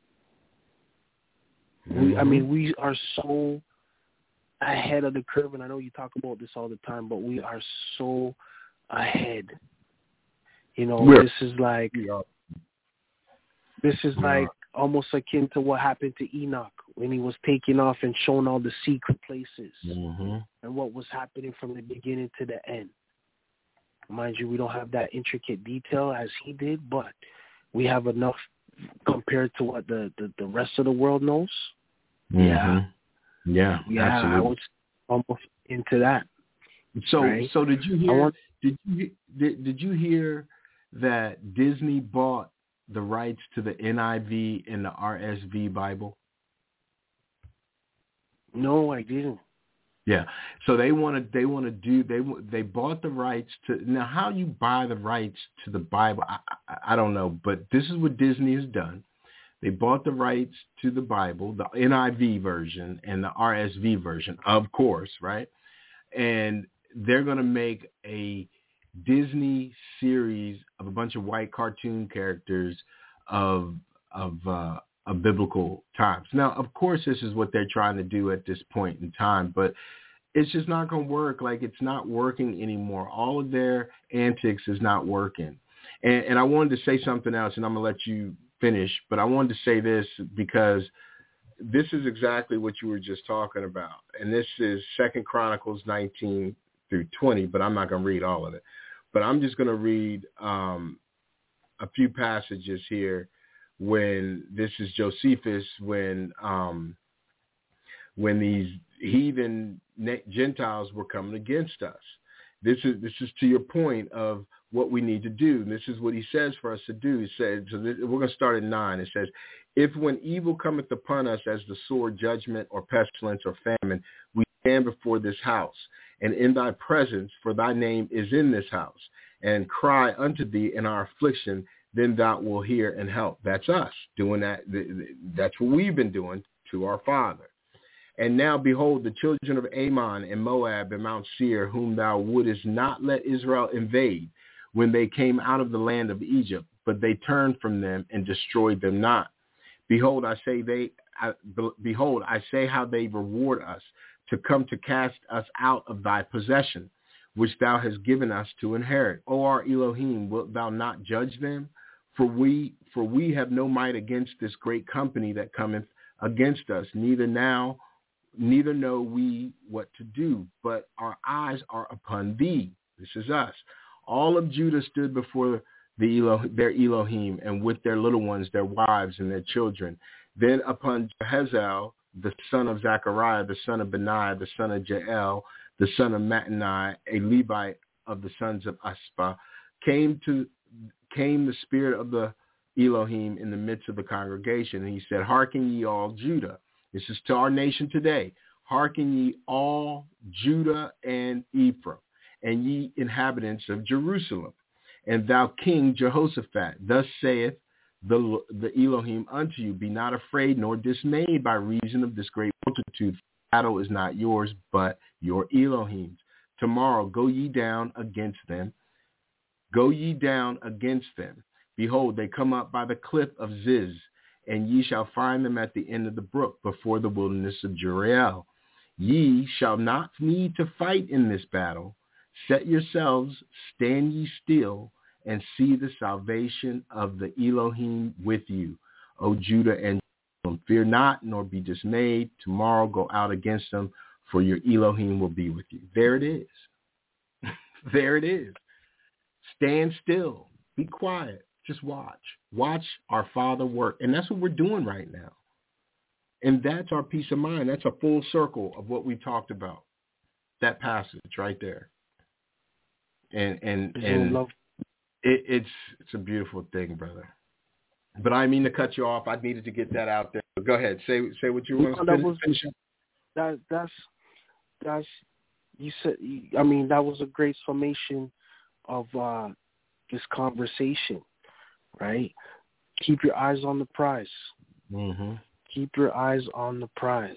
Mm-hmm. We, I mean, we are so ahead of the curve, and I know you talk about this all the time, but we are so ahead. You know, We're, this is like this is like almost akin to what happened to Enoch when he was taken off and shown all the secret places mm-hmm. and what was happening from the beginning to the end. Mind you, we don't have that intricate detail as he did, but we have enough compared to what the, the, the rest of the world knows. Mm-hmm. Yeah. Yeah, yeah, absolutely. I was almost into that. So, right? so did you hear? Want, did you did, did you hear that Disney bought the rights to the N I V and the R S V Bible? No, I didn't. Yeah. So they want to they want to do they they bought the rights to now. How you buy the rights to the Bible, I, I, I don't know, but this is what Disney has done. They bought the rights to the Bible, the N I V version and the R S V version, of course, right? And they're going to make a Disney series of a bunch of white cartoon characters of of uh, of biblical times. Now, of course, this is what they're trying to do at this point in time, but it's just not going to work. Like, it's not working anymore. All of their antics is not working. And, and I wanted to say something else, and I'm going to let you finish, but I wanted to say this because this is exactly what you were just talking about. And this is Second Chronicles nineteen through twenty, but I'm not going to read all of it. But I'm just going to read um, a few passages here when this is Josephus, when um, when these heathen Gentiles were coming against us. This is this is to your point of what we need to do. And this is what he says for us to do. He says, so this, we're going to start at nine. It says, if when evil cometh upon us as the sword, judgment, or pestilence, or famine, we stand before this house, and in thy presence, for thy name is in this house, and cry unto thee in our affliction, then thou wilt hear and help. That's us doing that. That's what we've been doing to our Father. And now, behold, the children of Ammon and Moab and Mount Seir, whom thou wouldest not let Israel invade, when they came out of the land of Egypt, but they turned from them and destroyed them not. Behold, I say they, I, behold, I say how they reward us to come to cast us out of thy possession, which thou hast given us to inherit. O our Elohim, wilt thou not judge them? For we, for we have no might against this great company that cometh against us, neither now, neither know we what to do, but our eyes are upon thee. This is us. All of Judah stood before the Elo, their Elohim, and with their little ones, their wives and their children. Then upon Jehaziel, the son of Zechariah, the son of Benaiah, the son of Jael, the son of Mattaniah, a Levite of the sons of Aspah, came to came the spirit of the Elohim in the midst of the congregation. And he said, hearken ye all Judah. This is to our nation today. Hearken ye all Judah and Ephraim, and ye inhabitants of Jerusalem, and thou King Jehoshaphat, thus saith the, the Elohim unto you, be not afraid nor dismayed by reason of this great multitude. Battle is not yours, but your Elohim's. Tomorrow go ye down against them. Go ye down against them. Behold, they come up by the cliff of Ziz, and ye shall find them at the end of the brook before the wilderness of Jeriel. Ye shall not need to fight in this battle. Set yourselves, stand ye still, and see the salvation of the Elohim with you, O Judah and Jerusalem. Fear not, nor be dismayed. Tomorrow go out against them, for your Elohim will be with you. There it is. There it is. Stand still. Be quiet. Just watch. Watch our Father work. And that's what we're doing right now. And that's our peace of mind. That's a full circle of what we talked about. That passage right there. And and and it, it's it's a beautiful thing, brother. But I mean to cut you off. I needed to get that out there. But go ahead. Say say what you want no, to that finish. was, finish up. That that's that's you said. I mean, that was a great summation of uh, this conversation, right? Keep your eyes on the prize. Mm-hmm. Keep your eyes on the prize.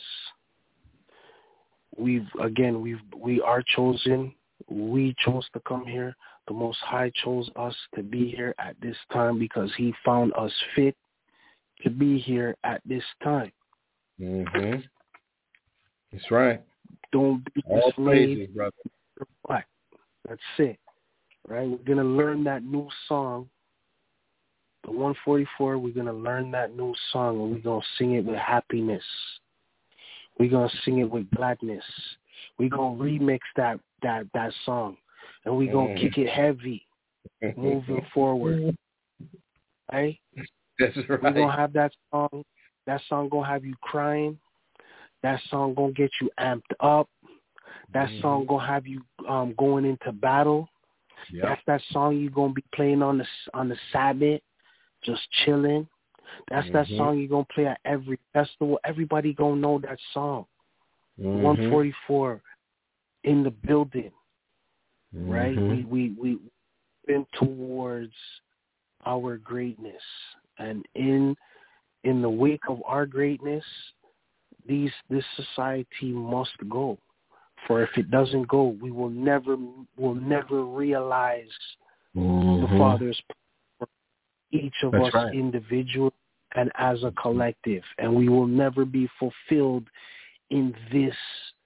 We've again, we've we are chosen. We chose to come here. The Most High chose us to be here at this time because He found us fit to be here at this time. Mm-hmm. That's right. Don't be All dismayed. praises, brother. Reflect. That's it. Right? We're gonna learn that new song. The one forty-four, we're going to learn that new song, and we're going to sing it with happiness. We're going to sing it with gladness. We're going to remix that that, that song, and we're going to mm. kick it heavy moving forward. Right? That's right. We're going to have that song. That song going to have you crying. That song going to get you amped up. That mm. song going to have you um, going into battle. Yep. That's that song you're going to be playing on the on the Sabbath. Just chilling. That's mm-hmm. that song you're going to play at every festival. Everybody going to know that song. Mm-hmm. one forty-four in the building. Mm-hmm. Right? We, we, we been towards our greatness. And in in the wake of our greatness, these this society must go. For if it doesn't go, we will never will never realize mm-hmm. the Father's each of That's us right. individually and as a collective, and we will never be fulfilled in this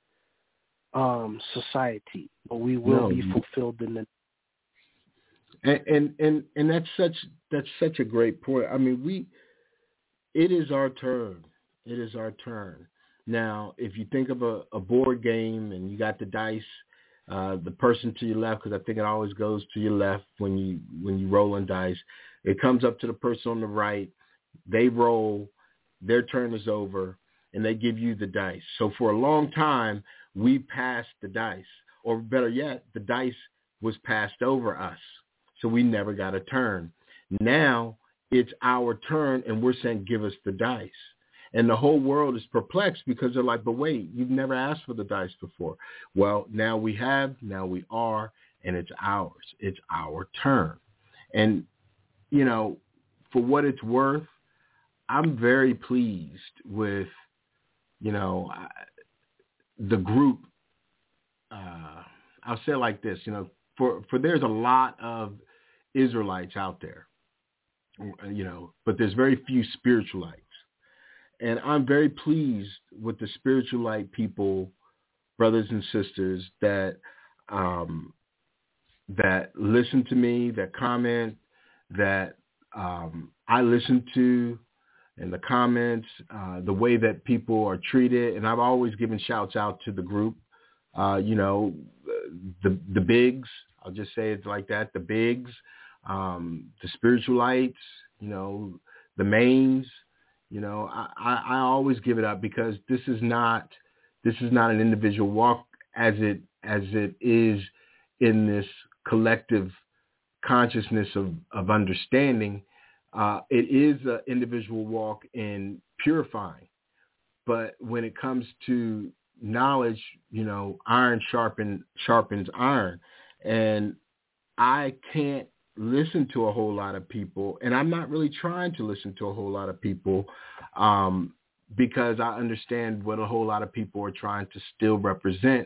um, society, but we will no. be fulfilled in the. And, and and and that's such that's such a great point. I mean, we it is our turn. It is our turn. Now, if you think of a, a board game and you got the dice, uh, the person to your left, because I think it always goes to your left when you when you roll on dice. It comes up to the person on the right. They roll. Their turn is over, and they give you the dice. So for a long time, we passed the dice. Or better yet, the dice was passed over us. So we never got a turn. Now it's our turn, and we're saying, give us the dice. And the whole world is perplexed because they're like, but wait, you've never asked for the dice before. Well, now we have, now we are, and it's ours. It's our turn. And you know, for what it's worth, I'm very pleased with, you know, the group. Uh, I'll say it like this, you know, for, for there's a lot of Israelites out there, you know, but there's very few spiritualites. And I'm very pleased with the spiritualite people, brothers and sisters, that um, that listen to me, that comment, that um, I listen to, and the comments, uh, the way that people are treated. And I've always given shouts out to the group, uh, you know, the the bigs. I'll just say it like that, the bigs, um, the spiritualites, you know, the mains. You know, I, I, I always give it up because this is not this is not an individual walk as it as it is in this collective consciousness of, of understanding. Uh, it is an individual walk in purifying. But when it comes to knowledge, you know, iron sharpen, sharpens iron. And I can't listen to a whole lot of people, and I'm not really trying to listen to a whole lot of people um, because I understand what a whole lot of people are trying to still represent.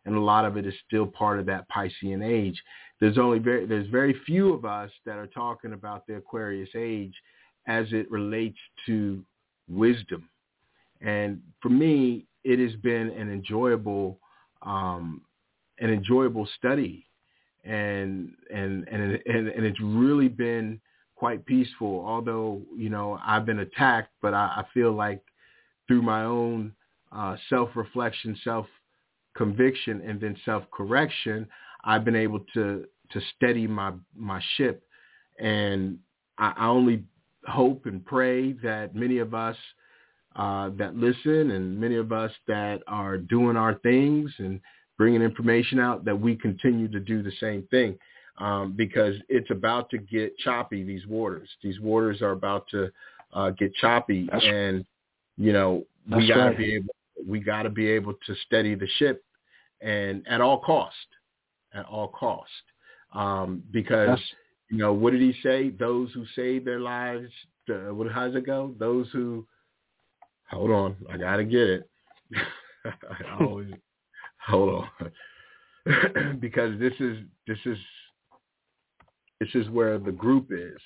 and a lot of it is still part of that Piscean age. There's only very there's very few of us that are talking about the Aquarius age as it relates to wisdom. And for me, it has been an enjoyable um, an enjoyable study, and and and and, and it's really been quite peaceful. Although, you know, I've been attacked, but I, I feel like through my own uh, self-reflection, self-conviction, and then self-correction, I've been able to to steady my my ship. And I, I only hope and pray that many of us uh, that listen and many of us that are doing our things and bringing information out, that we continue to do the same thing, um, because it's about to get choppy, these waters. These waters are about to uh, get choppy. That's, and, you know, we got to right. be able, we got to be able to steady the ship, and at all cost, at all cost, um, because, that's, you know, what did he say? Those who save their lives, uh, what, how does it go? Those who, hold on, I got to get it. I always, hold on. Because this is, this is, this is where the group is.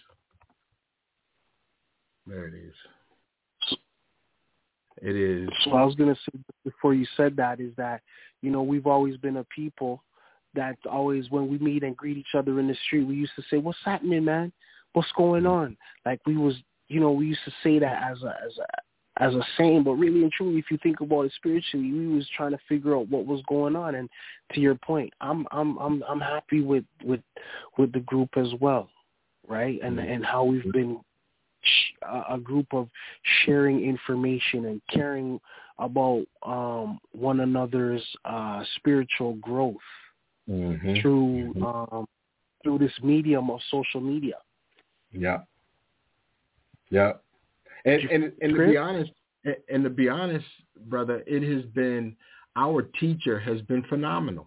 There it is. It is. So I was going to say before you said that is that, you know, we've always been a people that always, when we meet and greet each other in the street, we used to say, "What's happening, man? What's going on?" Like we was, you know, we used to say that as a, as a, as a saying, but really and truly, if you think about it spiritually, we was trying to figure out what was going on. And to your point, I'm, I'm, I'm, I'm happy with, with, with the group as well. Right. And, and how we've been a group of sharing information and caring about um, one another's uh, spiritual growth mm-hmm. through mm-hmm. Um, through this medium of social media. Yeah, yeah, and and, and to be honest, and to be honest, brother, it has been, our teacher has been phenomenal.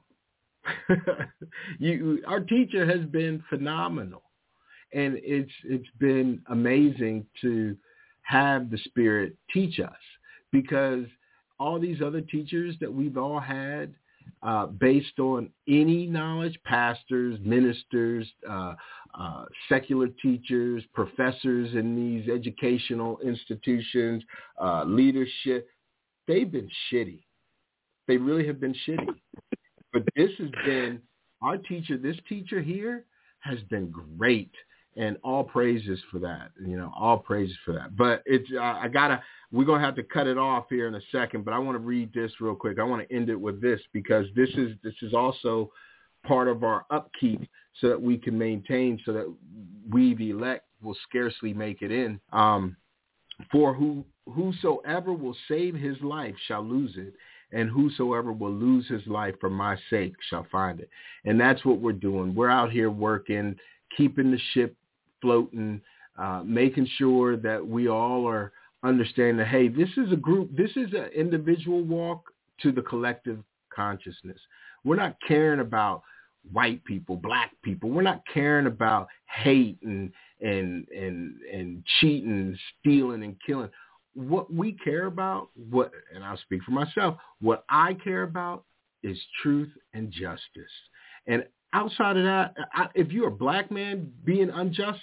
you, our teacher has been phenomenal. And it's it's been amazing to have the Spirit teach us, because all these other teachers that we've all had, uh, based on any knowledge, pastors, ministers, uh, uh, secular teachers, professors in these educational institutions, uh, leadership, they've been shitty. They really have been shitty. But this has been, our teacher, this teacher here has been great. And all praises for that, you know, all praises for that. But it's, uh, I gotta, we're going to have to cut it off here in a second, but I want to read this real quick. I want to end it with this, because this is, this is also part of our upkeep, so that we can maintain, so that we, the elect, will scarcely make it in. Um, for who, whosoever will save his life shall lose it, and whosoever will lose his life for my sake shall find it. And that's what we're doing. We're out here working, keeping the ship floating, uh, making sure that we all are understanding that, hey, this is a group, this is an individual walk to the collective consciousness. We're not caring about white people, black people. We're not caring about hate and and and and cheating, stealing, and killing. What we care about, what, and I'll speak for myself, what I care about is truth and justice. And outside of that, I, if you're a black man being unjust,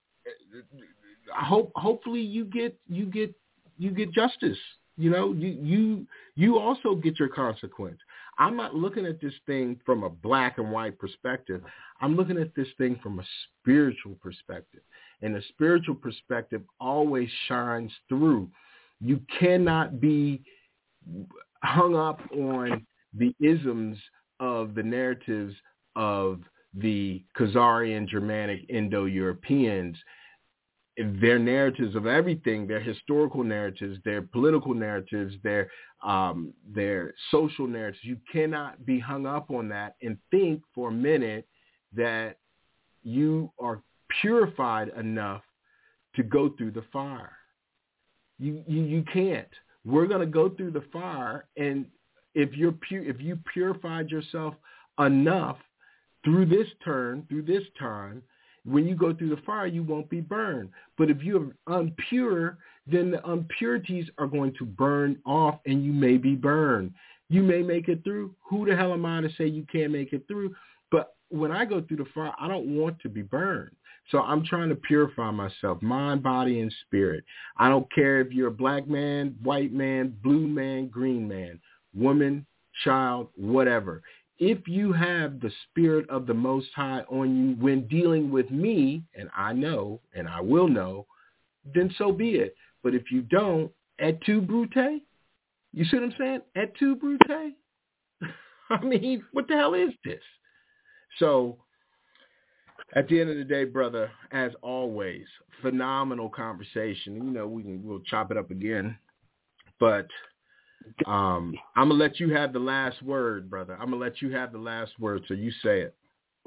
I hope hopefully you get you get you get justice. You know, you you you also get your consequence. I'm not looking at this thing from a black and white perspective. I'm looking at this thing from a spiritual perspective, and the spiritual perspective always shines through. You cannot be hung up on the isms of the narratives of the Khazarian, Germanic, Indo-Europeans, their narratives of everything, their historical narratives, their political narratives, their um, their social narratives. You cannot be hung up on that and think for a minute that you are purified enough to go through the fire. You you, you can't. We're going to go through the fire, and if you're pu- if you purified yourself enough through this turn, through this time, when you go through the fire, you won't be burned. But if you're impure, then the impurities are going to burn off, and you may be burned. You may make it through. Who the hell am I to say you can't make it through? But when I go through the fire, I don't want to be burned. So I'm trying to purify myself, mind, body, and spirit. I don't care if you're a black man, white man, blue man, green man, woman, child, whatever. If you have the spirit of the Most High on you when dealing with me, and I know, and I will know, then so be it. But if you don't, et tu, Brute? You see what I'm saying? Et tu, Brute? I mean, what the hell is this? So at the end of the day, brother, as always, phenomenal conversation. You know, we can, we'll chop it up again. But um, I'm going to let you have the last word, brother. I'm going to let you have the last word, so you say it.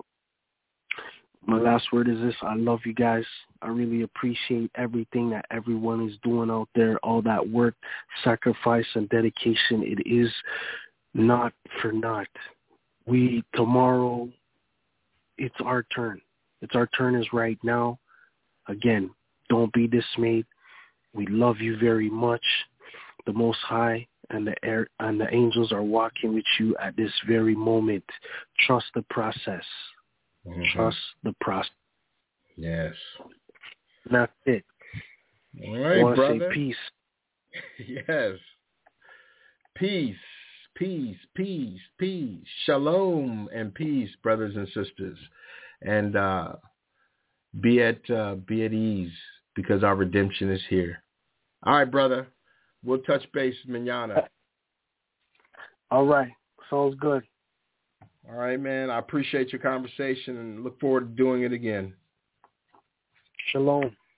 My last word is this. I love you guys. I really appreciate everything that everyone is doing out there, all that work, sacrifice, and dedication. It is not for naught. We, tomorrow, it's our turn. It's our turn is right now. Again, don't be dismayed. We love you very much. The Most High and the air and the angels are walking with you at this very moment. Trust the process. Mm-hmm. Trust the process. Yes. That's it. All right, I want to brother. say peace. Yes. Peace, peace, peace, peace. Shalom and peace, brothers and sisters. And uh, be at uh, be at ease because our redemption is here. All right, brother. We'll touch base mañana. All right. Sounds good. All right, man. I appreciate your conversation and look forward to doing it again. Shalom.